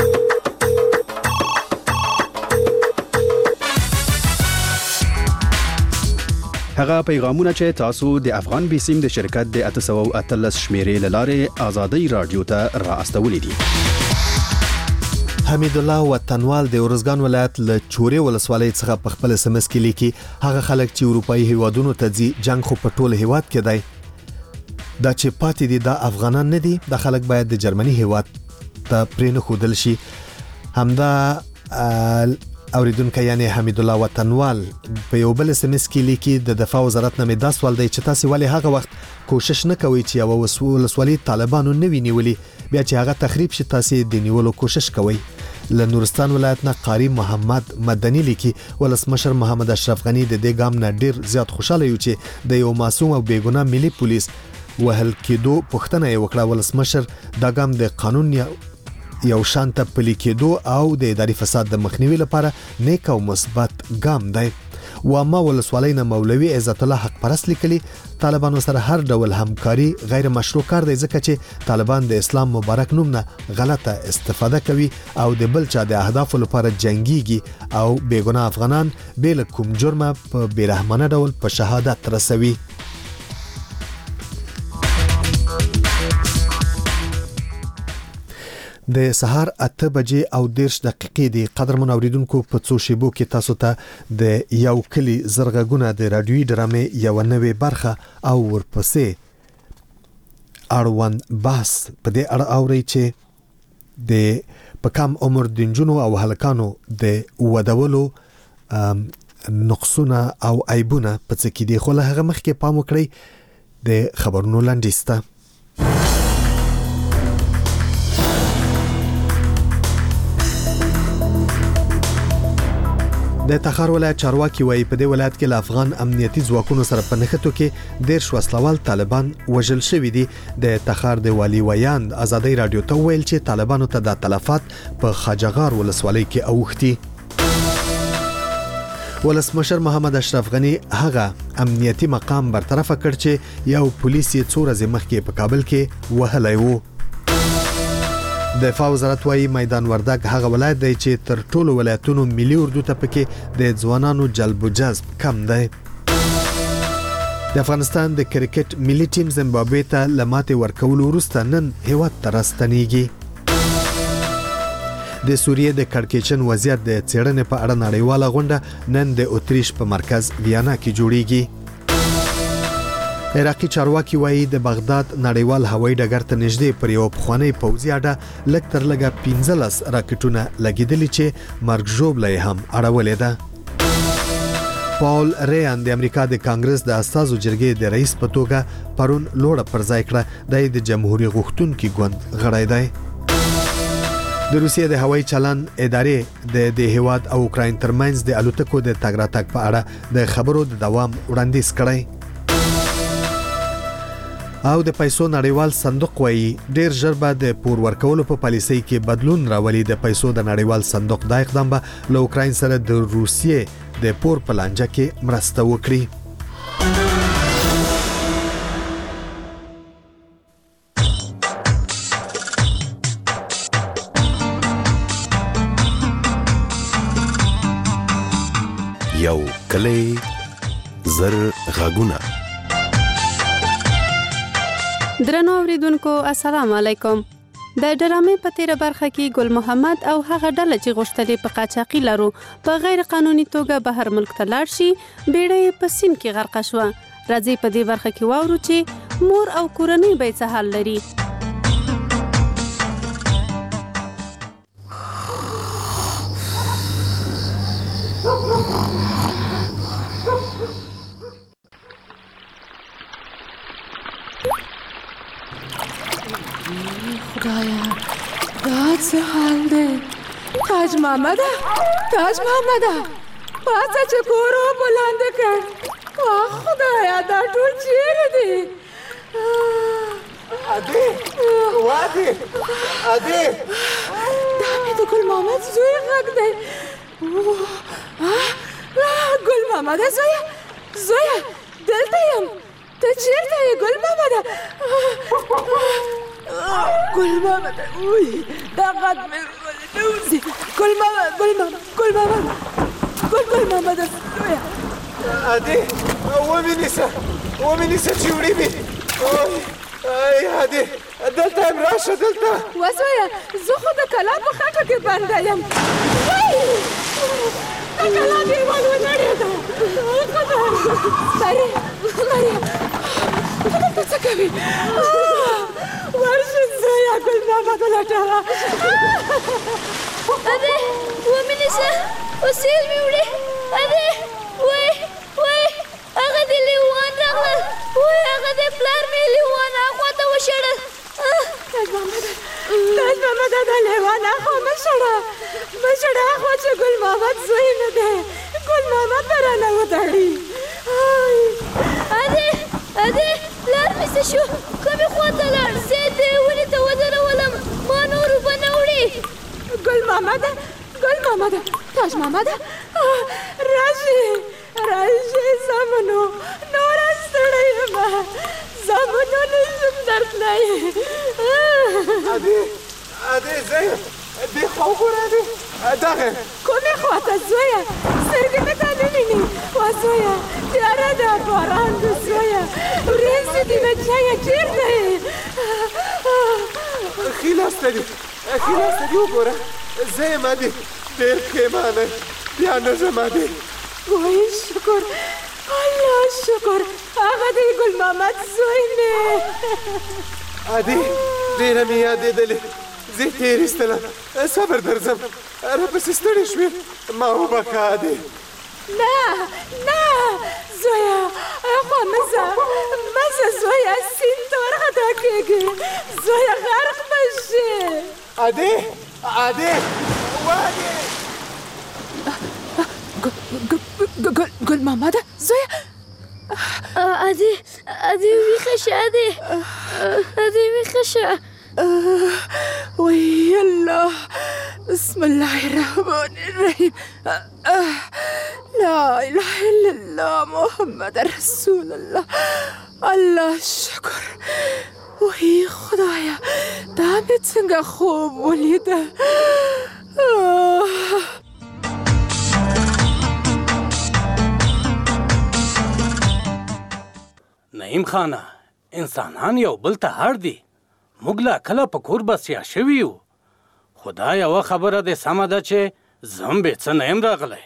هغه پیغامونه چې تاسو د افغان بیسیم د شرکت د اته سوه او اتلس شمیرې لاره آزادۍ رادیو ته را استولې دي. حمید الله وطنوال د ورزګان ولایت له چورې ولسوالۍ څخه په خپل سمس کې لیکي هغه خلک چې اروپאי هیوادونو ته ځي جنگ خو په ټول هیواد کې دی دا چې پاتې دي دا افغانان نه دي د خلک باید د جرمني هیواد ته پرې نه ښودل شي. همدا اوریدونکو یعنی حمید الله وطنوال په یو بل اس ام اس کې لیکي د دفاع وزارت نه مې دا سوال دی چې تاسو ولې هغه وخت کوشش نه کوئ چې یو ولسوالي طالبانو نه ویني بیا چې هغه تخریب شي تاسو د نیولو کوشش کوئ. له نورستان ولایت نه قاری محمد مدني لیکي ولسمشر محمد اشرف غنی د دې ګام نه ډیر زیات خوشاله یو چې د یو معصوم او بیګناه ملي پولیس وهل کېدو پښتنه یې وکړه. ولسمشر دا ګام د قانون یو شانته پلي کېدو او د اداري فساد د مخنیوي لپاره نیک او مثبت ګام دی. وامه ولسوالۍ نه مولوي عزت الله حق پرست لیکلي طالبانو سره هر ډول همکاري غیر مشروع کار دی ځکه چې طالبان د اسلام مبارک نوم نه غلطه استفاده کوي او د بل چا د اهدافو لپاره جنگيږي او بیګناه افغانان بل کوم جرمه په بیرحمانه ډول په شهادت رسوي. د سهار اته بجې او دیرش دقیقې دی. قدرمن اوریدونکو په څو شیبو کې تاسو ته د یو کلی زرغونه د رادیوي ډرامې یو نوې برخه او ورپسې اړوند بحث په دې اړه اوري چې د په کم عمر د جنونو او هلکانو د ودولو نقصونه او عیبونه په څه کې دي. خو له هغه مخکې پام وکړئ د خبرونو لاندېسته. د تخار ولایت چارواکي وایي په دې ولایت کې ل افغان امنیتي ځواکونو سره په نښتو کې ډېر شوسلوال طالبان وژل شوي دي. د تخار د والی ویاند ازادي رادیو ته ویل چې طالبانو ته د تلفات په خاجغار ولسوالۍ کې اوښتي. ولسمشر محمد اشرف غنی هغه امنیتي مقام برطرف کړ چې یو پولیس یې څو ورځې مخکې په کابل کې وهلی و. د دفاع وزارت وايي میدان وردګ هغه ولایت دی چې تر ټولو ولایتونو ملي اردو ته پکې د ځوانانو جلب و جذب کم دی. د افغانستان د کرکټ ملي ټیم زیمبابوې ته لماتې ورکولو وروسته نن هیواد ته راستنیږي. د سوریې د کړکېچن وضعیت د څېړنې په اړه نړیواله غونډه نن د اتریش په مرکز ویانا کې جوړیږي. عراقي چارواکي وایي د بغداد نړیوال هوایي ډګر ته نږدې پر یو پخوانی پوځي اډه لږ تر لږه پنځلس راکټونه لګېدلي چې مرګ ژوبله یې هم اړولې ده. پاول ریان د امریکا د کانګرس د استازو جرګې د رئیس په توګه پرون لوړه پر ځای کړه. د جمهوریت غوښتونکي ګوند غړی دی. د روسیې د هوایي چلن ادارې د د هیواد او اوکراین ترمنځ د الوتکو د تګ راتګ په اړه د خبرو د دوام وړاندیز کړی. او د پیسو نړیوال صندوق وایي ډیر ژر به د پور ورکولو په پالیسۍ کې بدلون راولي. د پیسو د نړیوال صندوق دا اقدام به له اوکراین سره د روسیې د پور په لانجه کې مرسته وکړي. یو کلی زر غږونه. درنو اوریدونکو السلام علیکم. د ډرامې په تیره برخه کې ګل محمد او هغه ډله چې غوښتلې په قاچاقي لارو په غیر قانوني توګه بهر ملک ته لاړ شي بیړۍ په سیند کې غرق شوه. راځي په دې برخه کې واورو چې مور او کورنۍ به څه حال لري. خدایا دا څه حال دی؟ تاج محمده تاج محمده پاسه چې کورو بلند کړ. آه خدایا دا ټول چیرې دي؟ ادې وادي ادې دا مې د ګل محمد زوی غږ دی. ګل محمده زویه زویه دلته یم. ته چیرته یې ګل محمده؟ ګل محمده وی دا غږ مې نوځي. ګل محمد ګل محمد ګل محمد ګل ګل محمده زویه ادې ومینیسه ومینیسه چې وړي مې. ای ادې دلته یم راشه دلته. وزویه زه خو د کلا په خټه کې بنده یم. د کلا دیوال ونړېده. ساري ساري ته دلته څه کوي؟ ورشه زویه ګل محمد ولټوه. ادې ومې نیسه، وسیل مې وړې. ادې وای وای هغه د لیوان راغلل، وای هغه د پلار مې لیوان هاخوا ته وشړل. تاج محمده تاج محمده دا لیوان هاخوا مه شړه مه شړه هاخوا چې ګل محمد زوی نه دی، ګل محمد به رانه وتړي. ادې ادې لار مې څه شو، کومې خوا ته لاړ؟ زه یې دې ونې ته ودرولم، ما نور اوبه نه وړې. ګل محمده ګل محمده تاج محمده راشي راشي زامنو، نوره ستړی یم، زامنو نشم درتلی. ادې ادې زه یم، دې خوا وګوره ادې، دغه کومې خوا ته زویه؟ سترګې مې ته نه ویني. وا زویه تیاره ده، باران ده زویه، ورېځې دي بچیه، چېرته یې؟ ښي لاس ته دي ښي لاس ته دي وګوره، زه یم ادې، ډېر پښېمانه بیا نه ځم ادې. وای شکر الله شکر، هغه دی ګل محمد زوی مې. ادې ډېره مې یادېدلې، زه یې تېر ایستلم، صبر درځم، راپسې ستړې شوې، ما وبښه ادې. نه نه زویه هاخوا مه ځه مه ځه زویه، سیند ته ورخطا کېږي، زویه غرق به شې. ادې ادې وادې ګل محمده زویه. ادې ادې ویښه شه، ادې ادې ویښه شه. وی الله بسم الله الرحمن الرحیم، لا اله الا الله محمد رسول الله. الله شکر. وی خدایا دا مې څنګه خوب ولیده. نعیم خانه، انسانان یو بل ته اړ دي، موږ لا کله په کور بسیا شوي یو، خو دا یوه خبره دې سمه ده چې زم بې څه نه یم راغلی.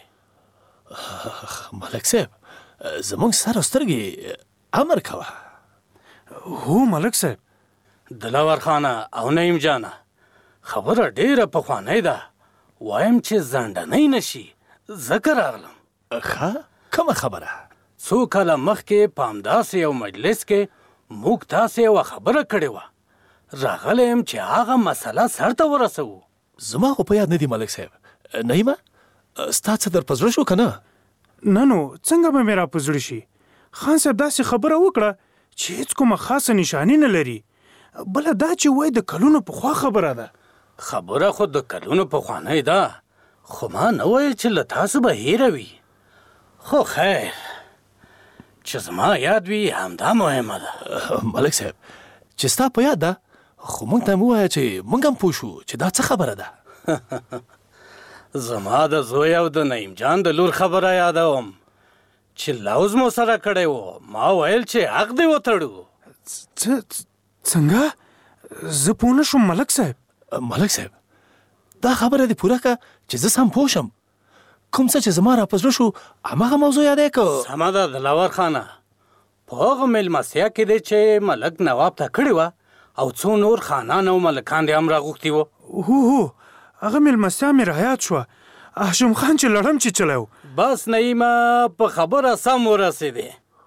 ملک صاحب زموږ سر او سترګې امر کوه. هو ملک صاحب. دلاور خانه او نعیم جانه، خبره ډېره پخوانۍ ده، وایم چې زنډنۍ نه شي، ځکه راغلم. ښه کومه خبره؟ څو کاله مخکې په همداسې یو مجلس کې موږ تاسې یوه خبره کړې وه، راغلی یم چې هغه مسله سر ته ورسوو. زما خو په یاد نه دي ملک صاحب. نعیمه ستا څه در په زړه شو که نه؟ نه نو څنګه به مې را په زړه شي؟ خان صاحب داسې خبره وکړه چې هېڅ کومه خاصه نشاني نه لري، بله دا چې وایي د کلونو پخوا خبره ده. خبره خو د کلونو پخوانۍ ده، خو ما نه ویل چې له تاسو به هیره وي. خو خیر چې زما یاد وي همدا مهمه ده. ملک صاحب چې ستا په یاد ده، خو موږ ته مو ووایه چې موږ هم پوه شو چې دا څه خبره ده. زما د زوی او د نعیم جان د لور خبره یادوم چې لوز مو سره کړی و، ما ویل چې حق دې وتړو. څنګه؟ زه پوه نه شوم ملک صاحب. ملک صاحب دا خبره دې پوره کړه چې زه سم پوه شم. کوم څه چې زما را په زړه شو هماغه موضوع یادی که؟ سمه ده دلاور خانه، په هغه میلمستیا کې دی چې ملک نواب ته کړې وه او څو نور خانان او ملکان دې هم راغوښتي وو. هو هو هغه میلمستیا مې رایاد شوه، هاشم خان چې لړم چې چلی و. بس نعیمه په خبره سم ورسېدې.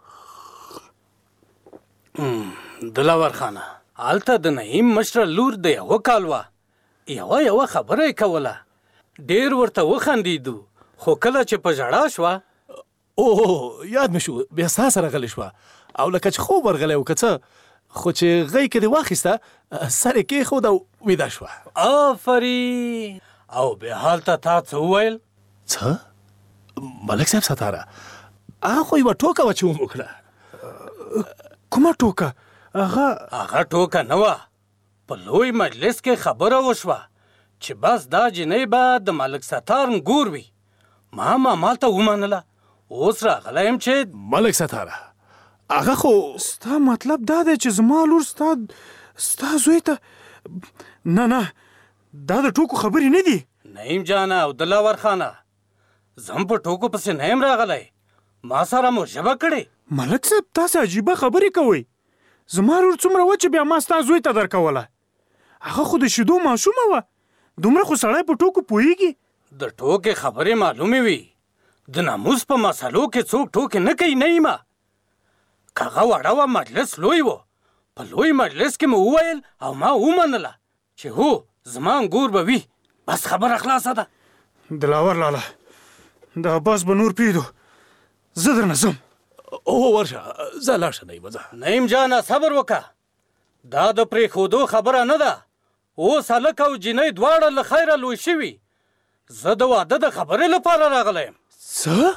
دلاور خانه، هلته د نعیم مشره لور د یوه کال وه، یوه یوه خبره یې کوله، ډېر ورته وخندېدو، خو کله چې په ژړا شوه. اوه یاد مې شو، بیا ستا سره غلې شوه او لکه چې خوب ورغلی و که څه، خو چې غی کې دې واخیسته سر یې کېښود او ویده شوه. آفرین. او بیا هلته تا څه وویل؟ څه؟ ملک صاحب ستاره هغه خو یوه ټوکه وه چې وموکړه. کومه ټوکه؟ هغه هغه ټوکه نه وه، په لوی مجلس کې خبره وشوه چې بس دا جنۍ به د ملک ستار نګور وي. ما هم همالته ومنله، اوس راغلی یم چې ملک ستاره هغه خو ستا مطلب دا دی چې زما لور ستا ستا زوی ته؟ نه نه دا د ټوکو خبرې نه دي. نعیم جانه او دلاور خانه، زم په ټوکو پسې نه یم راغلی، ما سره مو ژبه کړې. ملک صاحب تاسې عجیبه خبرې کوئ. زما لور څومره وه چې بیا ما ستا زوی ته درکوله. هغه خو د شیدو ماشومه وه. دومره خو سړی په ټوکو پوهېږي. د ټوکې خبرې معلومې وي. د ناموس په مسلو کې څوک ټوکې نه کوي نه یمه. که هغه وړه وه مجلس لوی و. په لوی مجلس کې مو وویل او ما ومنله چې هو زما انګور به وي. بس خبره خلاصه ده. دلاور لاله د عباس به نور پرېږدو. زه درنه ځم. او ورشه زه لاړ شه نعیم. زه نعیم جانه صبر وکړه. دا د پرېښودو خبره نه ده. اوس هلک او جینۍ دواړه له خیره لوی شوي. زه د واده د خبرې لپاره راغلی یم. څه؟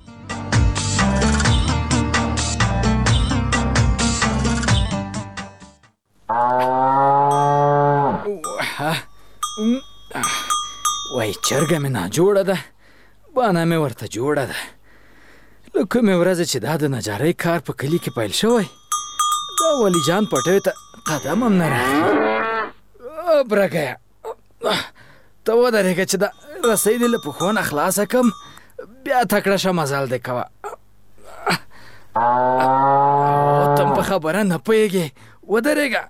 وای چرګه مې ناجوړه ده، بانه مې ورته جوړه ده. له کومې ورځې چې دا د نجارۍ کار په کلي کې پیل شوی، دا ولی جان پټیو ته قدم هم نه راغلی. برګیه ته ودرېږه چې دا رسۍ دې له پښو نه خلاصه کړم، بیا تکړه شه مزل دې کوه. ته په خبره نه پوهېږې، ودرېږه.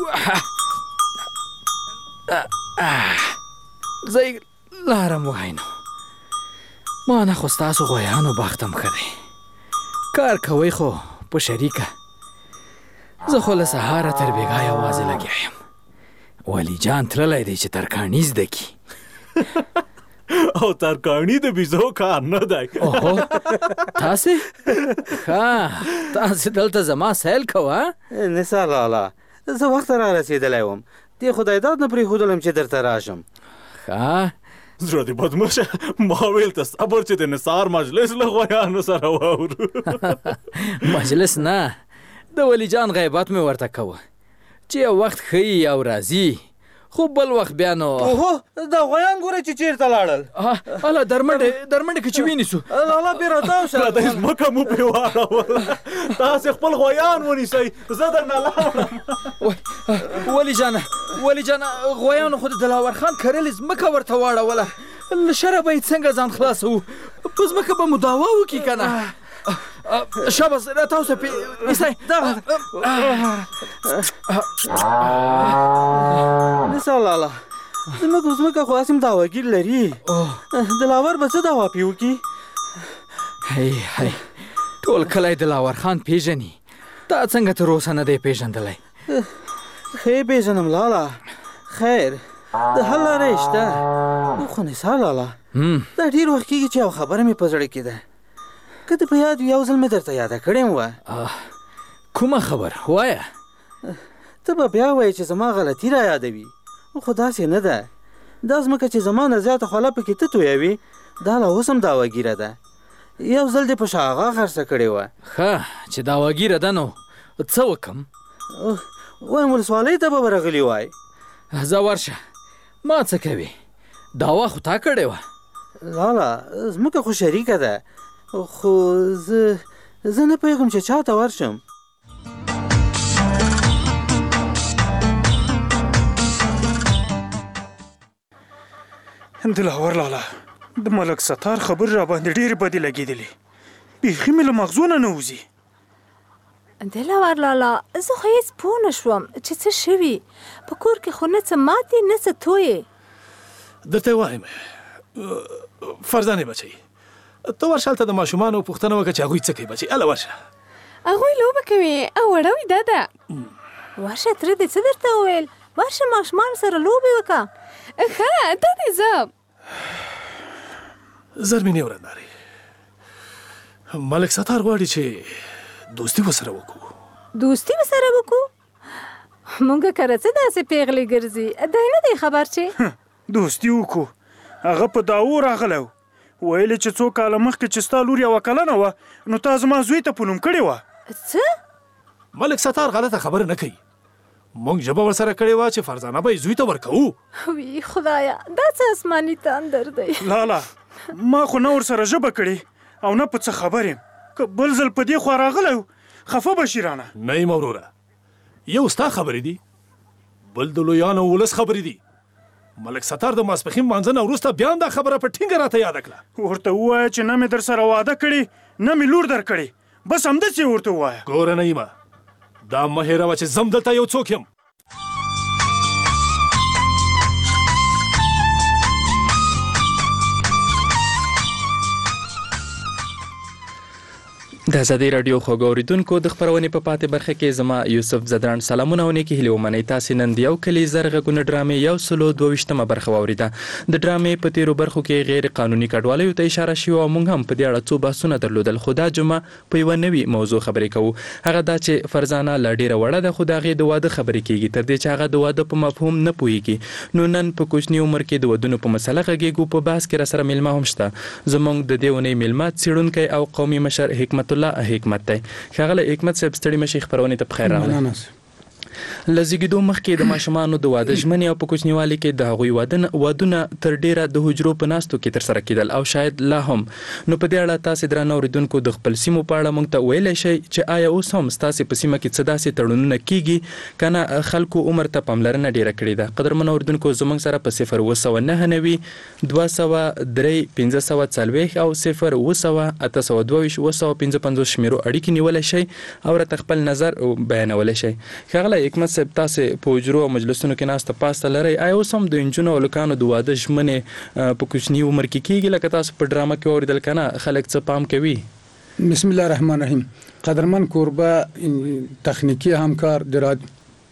زه یې لارم وای نو. ما نه خو ستاسو غویانو بخت هم ښه دی. کار کوئ خو په شریکه. زه خو له سهاره تر بېګا یوازې لګیا یم. ولی جان تللی دی چې ترکاڼي زده کي. او ترکاڼي د بیزو کار نه دی. اوهو تاسې ښه تاسې دلته زما سیل کوه. نثار لالا زه وخته را رسېدلی وم. دې خدای داد نه پرېښودلم چې درته راشم. ښه زړه دې بدمشه. ما ویل ته صبر چې د نثار مجلس له غویانو سره واورو. مجلس نه، د ولی جان غیبت مې ورته کوه چې یو وخت ښیي او راځي، خو بل وخت بیا نو. اوهو دا غویان ګوره چې چېرته لاړل. هله درمنډې درمنډې که چې ونیسو. لالا بې راتاو شه. پردۍ ځمکه مو پرې واړوله. تاسې خپل غویان ونیسئ، زه درنه لاړم. ولی جانه ولی جانه غویانو خو د دلاور خان کرلې ځمکه ورته واړوله. له شره به یې څنګه ځان خلاصوو؟ په ځمکه به مو دعوا وکړي که نه. شاباس راتاو شه نیسئ. نثار لالا زموږ ځمکه خو هسې هم دعواګیر لري. دلاور به څه دعوا پرې وکړي؟ هی هی ټول کلی دلاور خان پېژني، تا څنګه تر اوسه نه دی پېژندلی؟ ښه پېژنم لالا. خیر د حل لاره یې شته. خو نثار لالا دا ډېر وخت کېږي چې یو خبره مې په زړه کې ده. که دې په یاد وي یو ځل مې درته یاده کړې وه. کومه خبره وایه؟ ته به بیا وایې چې زما غلطي را یادوي، خو داسې نه ده. دا ځمکه چې زما نه زیاته خوله پکې ته تویوي، دا لا اوس هم دعواګیره ده. یو ځل دې په شاه آغا خرڅه کړې وه. ښه چې دعواګیره ده نو څه وکړم؟ وایم ولسوالۍ ته به ورغلي وای. ځه ورشه، ما څه کوي؟ دعوا خو تا کړې وه. لالا ځمکه خو شریکه ده، خو زه زه نه پوهېږم چې چا ته ورشم. دلاور لالا د ملک ستار خبر را باندې ډېرې بدې لګېدلې. بیخي مې له مغزو نه نه وځي. دلاور لالا زه خو هېڅ پوه نه شوم چې څه شوي. په کور کې خو نه څه ماتې نه څه تویې. درته وایم فرزانې بچی، ته ورشه هلته د ماشومانو پوښتنه وکړه چې هغوی څه کوي. بچی هله ورشه. هغوی لوبه کوي او وړه ویده ده. ورشه تره دې څه درته وویل؟ ورشه ماشومانو سره لوبې وکړه. ښه ته دې ځه. زرمینې ورندارې، ملک ستار غواړي چې دوستي ورسره وکړو. دوستي ورسره وکړو؟ مونږ کره څه داسې پیغلې ګرځي، دی نه دی خبر چې دوستي وکړو. هغه په دعوو راغلی و، ویلې چې څو کاله مخکې چې ستا لور یوه کلنه وه نو تا زما زوی ته په نوم کړې وه. څه؟ ملک ستار غلطه خبره نه کوي. موږ ژبه ورسره کړې وه چې فرزانه به یې زوی ته ورکوو. وی خدایا دا څه اسماني تندر دی. لالا ما خو نه ورسره ژبه کړې او نه په څه خبر یم. که بل ځل په دې خوا راغلی و خفه به شي رانه. نه یم وروره، یو ستا خبرې دي، بل د لویانو ولس خبرې دي. ملک ستار د ماسپښین لمانځه نه وروسته بیا هم دا خبره په ټینګه راته یاده کړه. ورته ووایه چې نه مې در سره واده کړې نه مې لور در کړې، بس همداسې ورته ووایه. ګوره نعیمه دا مه هېروه چې زم دلته یو څوک یم. د ازادي رادیو خوګوریدونکو د خبرونې په پاتې برخه کې زما یوسف زدران سلامونه ونی کې هلو منې تاسو نن دیو کلی زرغه ګونه ډرامې یو سلو دوه برخه وریده د ډرامې په تیرو برخو کې غیر قانوني کډوالۍ ته اشاره شوی او موږ هم په دې اړه څو بحثونه درلودل. خدا جمعه په یو نوې موضوع خبرې کوو. هغه دا چې فرزانه لډیره وړه د خدای د واده خبرې کیږي تر دې چې هغه د واده په مفهوم نه پوهیږي. نو نن په کوچنی عمر کې د ودونو په مسله غږیږو. په بحث کې را سره ملما هم شته. زموږ د دې ونې ملما څېړونکی او قومي مشر حکمت الله حکمت دی. ښاغلی حکمت صاحب ستړي مشي خبرونه ته بخیر راغلی. لزګیدو مخکې د ماشومانو د واده ژمنې او په کوچنیوالي کې د هغوی وادن وادونه تر ډیره د حجرو په ناستو کې تر سره کېدل او شاید لا هم. نو په دې اړه تاسو درنه اوریدونکو د خپل سیمو په اړه موږ ته ویلی شئ چې آیا اوس هم ستاسو په سیمه کې څه داسې تړونونه کیږي کنه خلکو عمر ته پاملرنه ډیره کړې ده. قدرمن اوریدونکو زموږ سره په صفر اوه سوه نهه نوي دوه سوه درې پنځه سوه څلوېښت او صفر اوه سوه اته سوه دوه ویشت اوه سوه پنځه پنځوس شمیرو اړیکې نیولی شئ او راته خپل نظر بیانولی شئ. ښاغلی حکمت صاحب تاسو په حجرو او مجلسونو کې ناسته پاسته لرئ. آیا اوس هم د نجونو او هلکانو د واده ژمنې په کوچني عمر کې کیږي لکه تاسو په ډرامه کې واورېدل که نه خلک څه پام کوي؟ بسم الله الرحمن الرحیم. قدرمن کوربه تخنیکی همکار د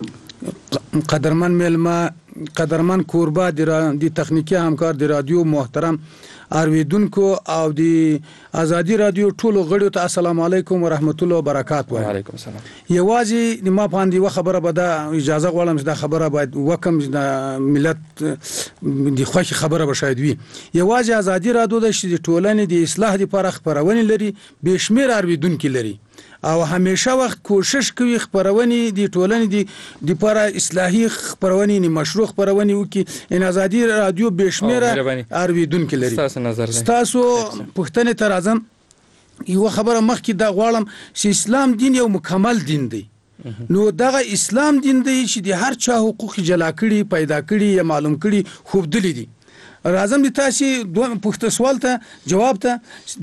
قدرمن ملما قدرمن کوربه د تخنیکی همکار د رادیو محترم اوریدونکو او د ازادي رادیو ټولو غړو ته السلام علیکم ورحمت الله وبرکاته. وعلیکم السلام. یوازې د ما باندې و خبره به دا اجازه غواړم چې دا خبره باید وکم د ملت د خوښ خبره به شاید وي. یوازې ازادي رادیو د ټولنې د اصلاح لپاره خبرونه لري بشمیر اوریدونکو لري او همیشه وخت کوشش کوي خبرونه د ټولنې د لپاره اصلاحي خبرونه نه مشروع خبرونه وکي. ان ازادي رادیو بشمیر اوریدونکو لري. ستاسو پښتنه تر اعظم یو خبره مخکې دا غواړم چې اسلام دین یو مکمل دین دی. نو دغه اسلام دین دی چې د هر چا حقوق جلا کړي پیدا کړي یا معلوم کړي خوب دلی دي. راځم د تاسو دوه پښتو سوال ته جواب ته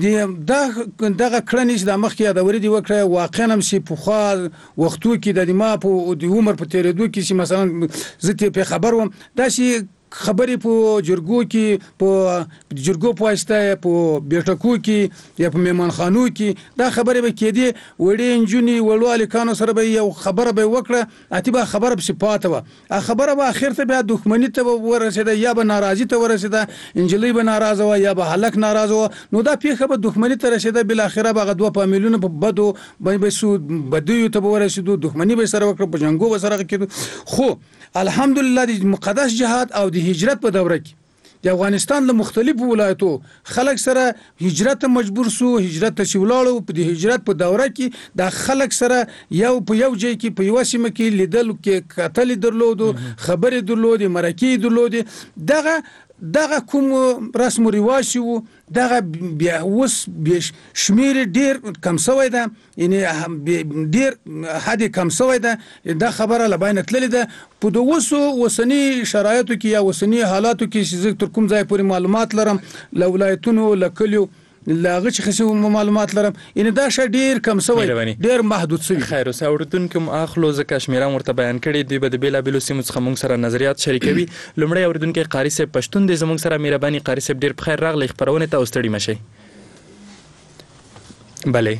د دغه کړنې چې د مخکې یادوري دی وکړه واقعا هم چې په خوا وختو کې د ما په د عمر په تیرېدو کې چې مثلا زه په خبر وم دا چې خبرې په جرګو کې په جرګو په واسطه په بیٹکو کې یا په میمانخانو کې دا خبرې به کېدې وړې انجونی وړو الکانو سره به یو خبره به وکړه اتبا خبره به پاته و خبره به اخر ته بیا دښمنی ته ورسېده یا به ناراضي ته ورسېده انجلی به ناراضه و یا به هلک ناراضه و. نو دا پیښه به دښمنی ته رسېده بل اخره به غدوه په میلیونه په بدو به سو بدیو ته ورسېدو دښمنی به سره وکړه په جنگو به سره کېدو. خو الحمدلله د مقدس جهاد او د هجرت په دوره کې د افغانستان له مختلفو ولایتو خلک سره هجرت مجبور سو هجرت ته شولاړو. په د هجرت په دوره کې د خلک سره یو په یو ځای کې په یو سیمه کې لیدل کې قتل درلودو خبرې درلودي مرکې درلودي. دغه دغه کوم رسم او رواج وو دغه بیا اوس شمیر ډیر کم شوی ده یعنی ډیر حد کم شوی ده. دا خبره لباینه تللی ده په دوسو وسنی شرایطو کې یا وسنی حالاتو کې چې تر کوم ځای پورې معلومات لرم ل ولایتونو لکلیو لاغه چې خصو معلومات لرم ان دا ش ډیر کم شوی ډیر محدود شوی. خیر اوس اوریدونکو اخلو ځکه کشمیره ورته بیان کړي دی به د بیلا بیلو سیمو څخه موږ سره نظریات شریکوي. لومړی اوریدونکو قاری صاحب پښتون دی زموږ سره مهرباني قاری صاحب ډیر بخیر راغلی خبرونه ته اوستړي مشي. بله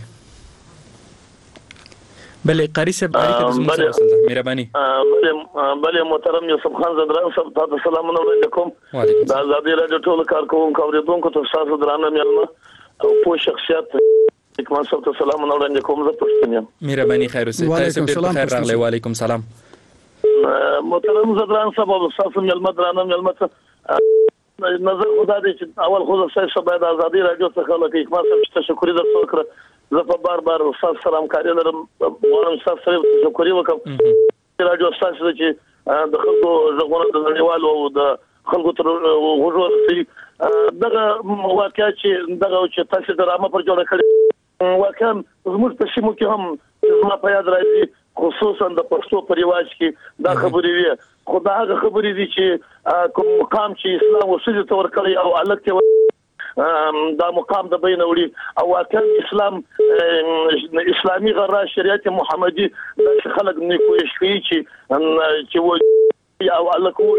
بله قاری صاحب اړیکه زموږ سره وسله مهرباني. بله بله محترم یوسف خان زدران صاحب تاسو سلام علیکم. دا ازادي رادیو ټول کارکونکو اوریدونکو ته تاسو درانه مېلمه او په شخصیت حکمت صاحب ته سلام وړاندې کوم زه پښتون یم. مهرباني خیر اوسئ. تاسو ډیر بخیر راغلی. وعلیکم سلام. محترم زدران صاحب او تاسو مېلمه درانه مېلمه نظر خدا دې چې اول خو زه صاحب د ازادي رادیو څخه لکه حکمت صاحب تشکر درته وکړه. زه په بار بار استاد سره همکاري لرم غواړم استاد سره تشکر وکړم. رادیو استاد چې د خلکو ژغورنه د نړیوالو او د خلکو تر وګورئ دغه واقعیا چې دغه چې تاسو درامه پر جوړه کړې واقعا زموږ په سیمو کې هم زما په یاد راځي خصوصا د پښتو په رواج کې دا خبرې وي. خو دا هغه خبرې دي چې کوم مقام چې اسلام وسیله تور کړی او الګ ته دا مقام د بین وړي او واقعا اسلام اسلامي غرا شریعت محمدي د خلک نه کوی شي چې چې او الګ وړي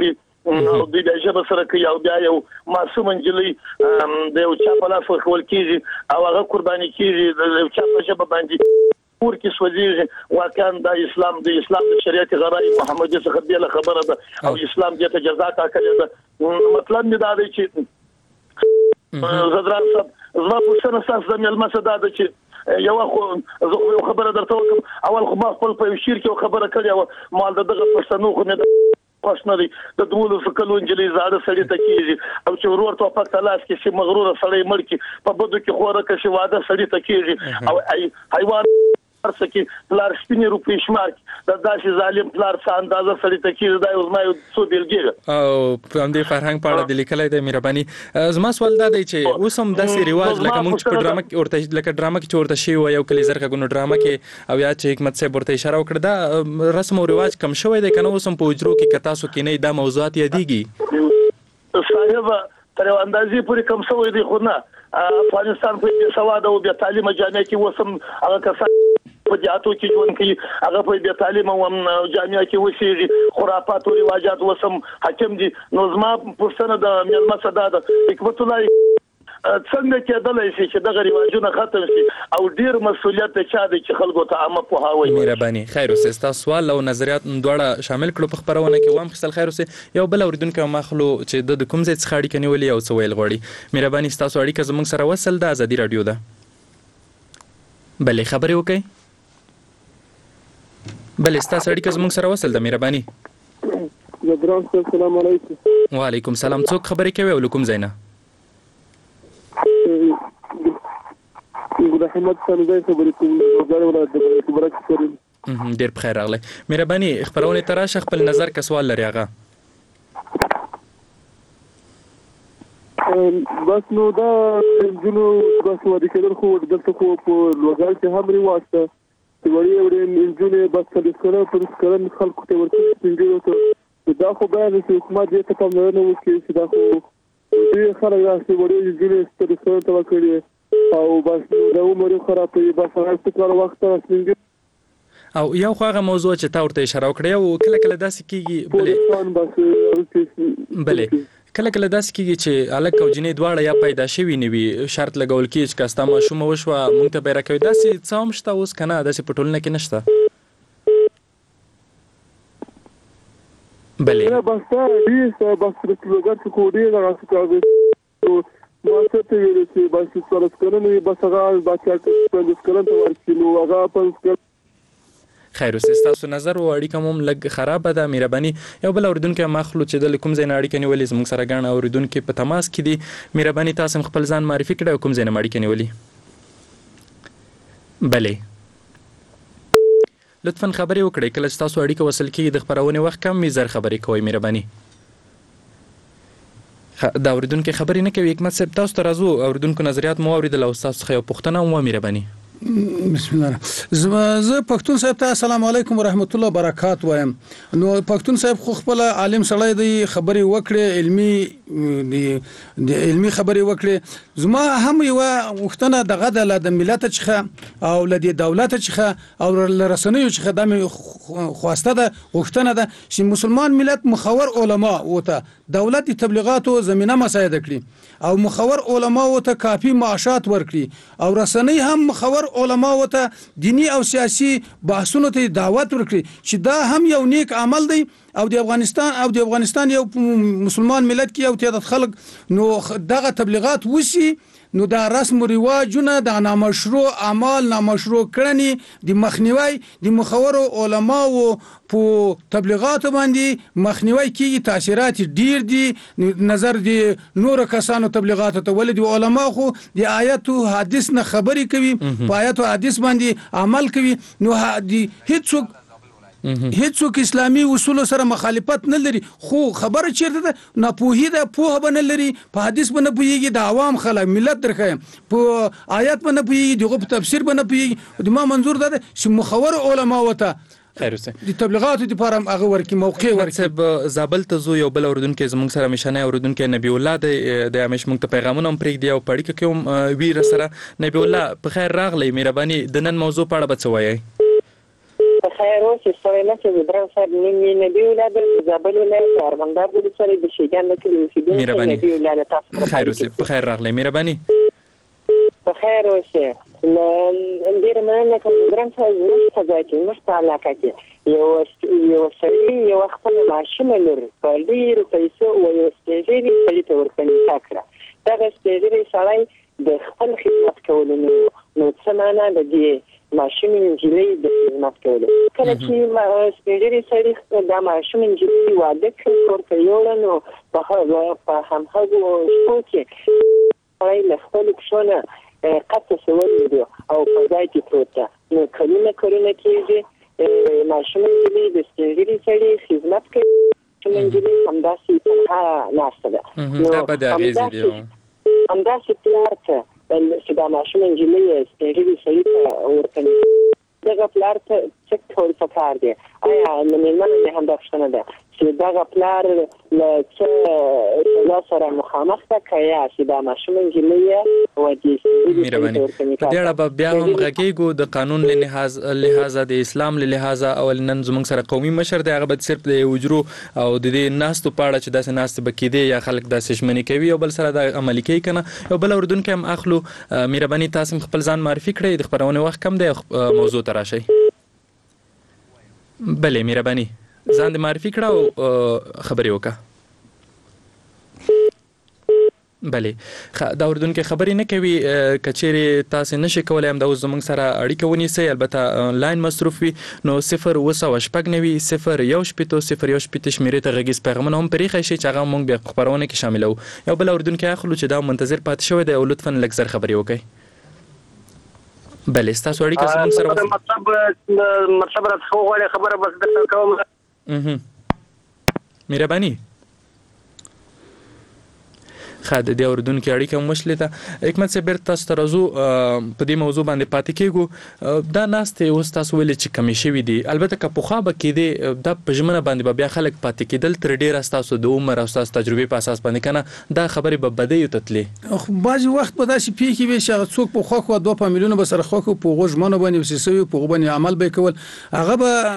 او د دې ژبه سره کوي او بیا یو معصوم نجلۍ د یو چا په لاس ورکول کیږي او هغه قرباني کیږي د یو چا په ژبه باندې ور کې سوځي واقعا د اسلام د اسلام د شریعت غراي محمدي څخه بیل خبره ده او اسلام دې ته جزا ټاکلې ده. مطلب مې دا دی چې زدران صاحب زما پوښتنه تاسو د ملما څخه ده چې یو خو زه خبره درته وکم اول خو ما خپل په شیر کې خبره کړې او مال دغه پښتنو خو نه پښنري د دولس کلو انجلي زاړه سړی ته کیږي او چې ورور ته په تلاش کې چې مغرور سړی مړ کی په بدو کې خوره کې شي واده سړی ته کیږي او حیوان ورسکی پلار سپینې روپې شمار د داسې ظالم پلار څه اندازه سړی ته کیږي دا یو ما یو څو بیلګي او په دې فرهنګ په اړه د لیکلای د مهرباني زما سوال دا دی چې اوس هم داسې ریواج لکه موږ په ډرامه کې ورته لکه ډرامه کې ورته شی و یو کلی زرغه ګونو ډرامه کې او یا چې حکمت صاحب ورته اشاره وکړه دا رسم او ریواج کم شوی دی کنه اوس هم په اجرو کې کتا سو کې نه دا موضوعات یادېږي صاحب تر اندازې پورې کم شوی دی خو نه افغانستان په سواد او بیا تعلیم جامعه کې وسم هغه کسان په جاتو کې ژوند کوي هغه په بیا تعلیم او جامعه کې وسیږي خرافات او رواجات وسم حاکم دي نو زما پښتنه د ملما صدا د حکمت الله څنګه کېدلای شي چې دغه رواجونه ختم شي او ډیر مسولیت چا دی چې خلکو ته عامه پوهاوي. مهرباني خیر اوسه تاسو سوال او نظریات دواړه شامل کړو په خبرونه کې وام خصل خیر اوسه یو بل اوریدونکو مخلو چې د کوم ځای څخه اړیکه نیولې او څه ویل غواړي. مهرباني تاسو اړیکه زموږ سره وصل د ازادي رادیو ده. بلې خبرې وکړئ. بلې تاسو اړیکه زموږ سره وصل ده. مهرباني. السلام علیکم. وعلیکم السلام. څوک خبرې کوي او کوم ځای نه؟ ګل احمد سنځای خبرې کوم د ولایت د خبرک کریم. ډیر بخیر راغلی. مهرباني خبرونه تراشه خپل نظر کا سوال لري هغه. بس نو دا جنو بس ودی کېدل خو دلته خو په لوګال کې هم رواج ته چې وړي وړي انجونې بس کله کله په سکرن خلکو ته ورته څنګه دا خو به د حکومت دې ته کوم نه وکړي چې دا خو دې خلک راځي وړي انجونې ستاسو سره ته وکړي او بس دا عمر خرابې بس هغه څه وخت راځي. او یو خو هغه موضوع چې تا ورته اشاره وکړې او کله کله داسې کیږي بلې بلې کله کله داسې کیږي چې الک او جنې دواړه یا پیدا شوي نه وي شرط لګول کیږي چې کاستا ماشوم وشوه مونږ ته به راکوي داسې څه هم شته اوس که نه داسې په ټولنه کې نشته. بلې بس دا ډېر بس د سلوګر څخه ډېر راځي کوي ما څه ته ویل چې بس څلور کلنې بس هغه بچا پنځه کلن ته ورکړي نو هغه پنځه خیر اوسه تاسو نظر او اړیکه مم لګ خراب ده. مهرباني یو بل اوریدونکو مخلو چې د کوم ځای نه اړیکه نیولې زموږ سره ګڼ اوریدونکو په تماس کې دي. مهرباني تاسو خپل ځان معرفي کړئ کوم ځای نه اړیکه نیولې. بلې لطفا خبرې وکړئ کله چې تاسو اړیکه وصل کیږي د خبرونه وخت کم می زر خبرې کوئ. مهرباني دا اوریدونکو خبرې نه کوي. حکمت صاحب تاسو ته راځو اوریدونکو نظریات مو اوریدل او تاسو څخه یو پوښتنه مو. مهرباني. بسم الله. زه پښتون صاحب ته السلام علیکم ورحمت الله وبرکات وایم. نو پښتون صاحب خو خپل عالم سړی دی خبرې وکړي علمی دی علمی خبرې وکړي. زما هم یو وختنه دغه د ملت څخه او ل دې دولت څخه او رسنیو څخه د خواسته ده وختنه ده چې مسلمان ملت مخور علما وته دولت تبلیغاتو زمينه مساعده کړي او مخور علما وته کافي معاشات ورکړي او رسنۍ هم مخور علما وته دینی او سیاسي بحثونو ته دعوت ورکړي چې دا هم یو نیک عمل دی او د افغانستان او د افغانستان یو مسلمان ملت کې یو تعداد خلک نو دغه تبلیغات وسی نو دا رسم او رواجونه د نامشروع اعمال نامشروع کړنی د مخنیوي د مخور علما او په تبلیغات باندې مخنیوي کیږي تاثیرات ډیر دي نظر دي نور کسانو تبلیغات ته ولدي علما خو د آیات او حدیث نه خبرې کوي په آیات او حدیث باندې عمل کوي نو د هیڅ هیڅوک اسلامي اصول سره مخالفت نه لري خو خبره چیرته ده ناپوهي ده پوهه بنه لري په حدیث باندې پوهیږي د عوام خلک ملت درخه په آیات باندې پوهیږي دغه په تفسیر باندې پوهیږي د ما منظور ده چې مخور علما وته خیر اوسه د تبلیغاتو لپاره هغه ورکی موقع ورکی. صاحب زابل ته زو یو بل اوریدونکو زموږ سره مشانه اوریدونکو نبی الله د همیش موږ ته پیغامونه هم پرېږدي او پړی کوم ویر سره نبی الله په خیر راغلی. مهرباني د نن موضوع په اړه بڅوي. په خیر اوسې ستړی نه شې زدران صاحب نوم یې نبي ولاد د زابل ولایت ارغنداب ولسوالۍ د شیګان د کلي اوسېدونکی نبي ولاد تاسو خیر اوسې په خیر راغلی مهرباني په خیر اوسې ډېره مننه کوم زدران صاحب زموږ په ځای کې زموږ په علاقه کې یو یو سړي یوه خپله ماشومه لور په ډېرو پیسو و یو سپېژلي سړي ته ورکړې کړه دغه سپېژلي سړی د خپل خدمت کولو نو نو څه معنا د دې ماشومې نجلۍ د خدمت کولو کله چې سپېژلي سړي دا ماشومه نجلۍ واده کړ کور ته یوړه نو په همغږو شپو کې سړی له خپلو پښو نه قطع سولی دی او په ځای کې پروت ده نو کلونه کلونه کېږي ماشومه نجلۍ د سپېژلي سړي خدمت کوي ماشومه نجلۍ همداسې تنها ناسته ده دا بده اغېزې دي همداسې پلار ته چې دا ماشومه نجلۍ سپېژلي سړي ته ورکوي دغه پلار ته څه کول پکار دی آیا له مېرمنو مې همدا پوښتنه ده چې دغه پلار له څه سزا سره مخامخ ده که یا چې دا ماشومه نجلۍ مهرباني په دې اړه به بیا هم غږیږو د قانون له لحاظ لحاظه د اسلام له لحاظه او نن زموږ سره قومي مشر دی هغه به صرف د وجرو او د دې ناستو په اړه چې داسې ناستې به کېدې یا خلک داسې ژمنې کوي او بل سره دا عملي کوي که نه یو بل اورېدونکی هم اخلو مهرباني تاسو هم خپل ځان معرفي کړئ د خپرونې وخت کم دی موضوع ته راشئ بلې مهرباني ځان دې معرفي کړه او خبرې وکړه بلې دا اورېدونکی خبرې نه کوي که چیرې تاسې نشئ کولی همدا اوس زموږ سره اړیکه ونیسئ البته آنلاین مصروف وي نو صفر اوه سوه شپږ نوي صفر یو شپېته صفر یو شپېته شمېرې ته غږیز پیغامونه هم پرېښی شئ چې هغه موږ بیا په خپرونه کې شاملوو یو بل اورېدونکی اخلو چې دا منتظر پاتې شوی دی او لطفا لږ زر خبرې وکړئ بلې ستاسو اړیکه زموږ سره مطلب مطلب راڅخه وغواړئ خبره بس درته کوم مهرباني ښه د دې اورېدونکي اړیکه هم وشلې ده حکمت صاحب بیرته تاسو ته راځو په دې موضوع باندې پاتې کېږو دا ناستې اوس تاسو ویلې چې کمې شوي دي البته که پخوا به کېدې دا په ژمنه باندې به بیا خلک پاتې کېدل تر ډېره ستاسو د عمر او ستاسو تجربې په اساس باندې که نه دا خبرې به بدیو ته تلې بعضې وخت به داسې پېښې وي چې هغه څوک په خوښ وه دوه فامیلونه به سره خوښ وو په هغو ژمنو باندې وسې سوي په هغو باندې عمل به یې کول هغه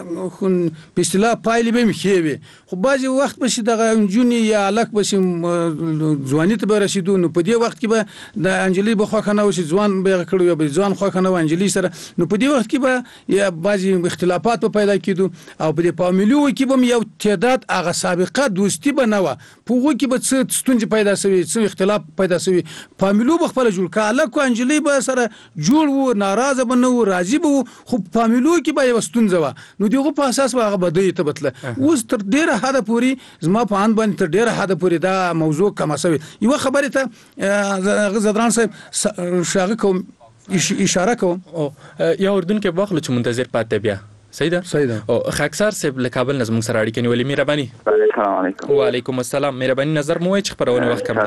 به په اصطلاح پایلې به یې ښې وي خو بعضې وخت به چې دغه نجونې یا هلک به چې ځواني ته به رسېدو نو په دې وخت کې به د انجلۍ به خوښه نه و چې ځوان به یې کړی یا به ځوان خوښه نه و انجلۍ سره نو په دې وخت کې به یا بعضې اختلافات به پیدا کېدو او په دې فامیلو کې به یو تعداد هغه سابقه دوستي به نه وه په هغو کې به څه ستونزې پیدا شوي څه اختلاف پیدا شوي فامیلو به خپله جوړ که هلک و انجلۍ به سره جوړ وو ناراضه به نه وو راضي به وو خو فامیلو کې به یوه ستونزه وه نو د هغو په اساس به هغه بدیو ته به تله اوس تر ډېره حده پورې زما په اند باندې تر ډېره حده پورې دا موضوع کمه شوې یوه خبرې ته زدران صاحب شاغه کوم اشاره کوم یا اردن کې واخلو چې منتظر پاتې بیا صحیح ده صحیح ده او خاکسار صاحب له کابل نه زموږ سره اړیکه نیولې مهرباني السلام علیکم وعلیکم السلام مهرباني نظر مو وای چې خبرونه وخت کم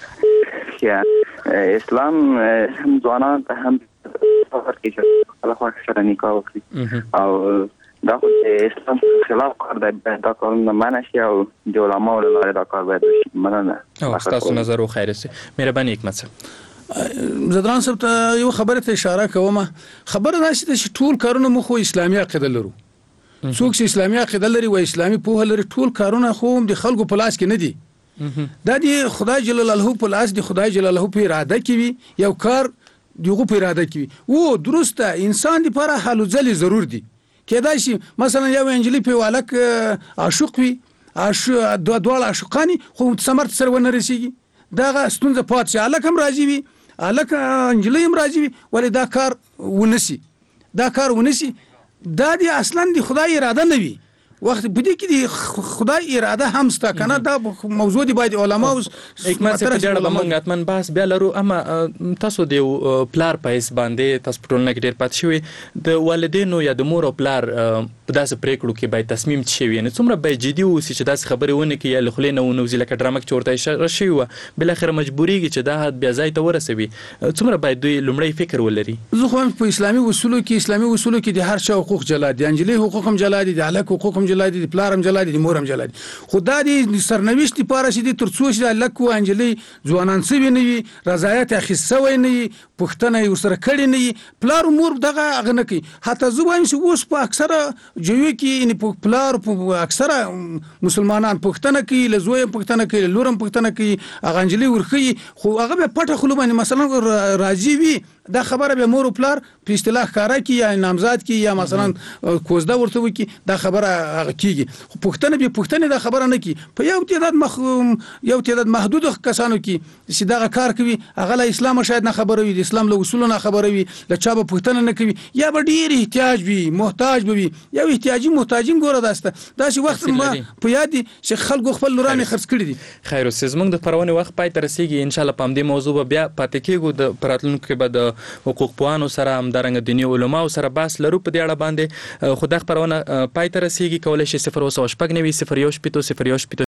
ده یا اسلام هم ځوانان ته هم فخر کوي چې الله خو سره نکاح وکړي او دا خو چې اسلام خلاف کار دی دا کارونه منع شي او د علماو له لارې دا کار باید وشي مننه او ستاسو نظر و خیر سي مهرباني حکمت صاحب زدران صاحب ته یو خبره ته اشاره کوم خبره دا چې ټول کارونه مو خو اسلامي عقیده لرو څوک چې اسلامي عقیده لري و اسلامي پوهه لري ټول کارونه خو د خلکو په لاس کې نه دي دا دی خدای جل الله په لاس دی خدای جل الله په اراده کې وي یو کار دیغه په اراده کې وي او درسته انسان لپاره حل ځل ضرور دي کېدای شي مثلا یو انجلۍ په والک عاشق وي عاشق دوه دوه عاشقانی خو ثمر سره ونه رسیږي دا ستونزه پات شي الک هم راځي وي الک انجلۍ هم راځي وي ولې دا کار ونسي دا کار ونسي دا دی اصلا دی خدای اراده نه وي وخت بده کې دی خدای اراده هم ستا کنه دا موضوع دی باید علما اوس حکمت په ډېر به موږ اتمن بحث بیا لرو اما تاسو د پلار پایس باندې تاسو په ټولنه کې ډېر پات شوی د والدینو یا د مور او پلار په داسې پریکړو کې باید تصمیم شي وي. نو څومره باید جدي اوسي چې داسې خبرې ونه کړي یا له خولې نه ونوځي لکه ډرامه کې چې ورته اشاره شوې وه بالاخره مجبورېږي چې دا حد بیا ځای ته ورسوي. څومره باید دوی لومړی فکر ولري؟ زه خو په اسلامي اصولو کې اسلامي اصولو کې د هر چا حقوق جلا دي، انجلۍ حقوق هم جلا دي، د هلک حقوق هم جلا دي، د پلار هم جلا دي، د مور هم جلا دي. خو دا د سرنوشت لپاره چې دي تر څو چې د هلک او انجلۍ ځوانان سوي نه وي، رضایت اخیست سوی نه وي، پوښتنه یې ورسره کړې نه وي، پلار او مور دغه هغه نه کوي. حتی زه وایم چې اوس په اکثره جویو کې یعنې پلار په اکثره مسلمانان پوښتنه کوي، له زوی هم پوښتنه کوي، له لور هم پوښتنه کوي، هغه انجلۍ ورښیي، خو هغه بیا پټه خوله باندې مثلا راضي وي. دا خبره به مور او پلار په اصطلاح ښکاره کړي یا نامزاد کړي یا مثلا کوزده ورته وکړي، دا خبره هغه کېږي. خو پوښتنه به پوښتنې دا خبره نه کوي. په یو تعداد مخ یو تعداد محدود کسانو کې چې دغه کار کوي هغه له اسلام شاید نه خبره وي، د اسلام له اصولو نه خبره وي، له چا به پوښتنه نه کوي، یا به ډېر احتیاج وي، محتاج به وي. یو احتیاجي محتاجین ګوره داسته داسې وخت ما په یاد دي چې خلکو خپل لورانې خرڅ کړي دي. خیر اوسې زموږ د خپرونې وخت پای ته رسېږي. انشاءالله په همدې موضوع به بیا پاتې کېږو. د په راتلونکي کې به د حقوق پوهانو سره همدارنګه دیني علماو سره بحث لرو په دې اړه باندې. خو دا خپرونه پای ته رسېږي. کولی شئ صفر اوه سوه شپږ نوي صفر یو شپېته صفر یو شپېته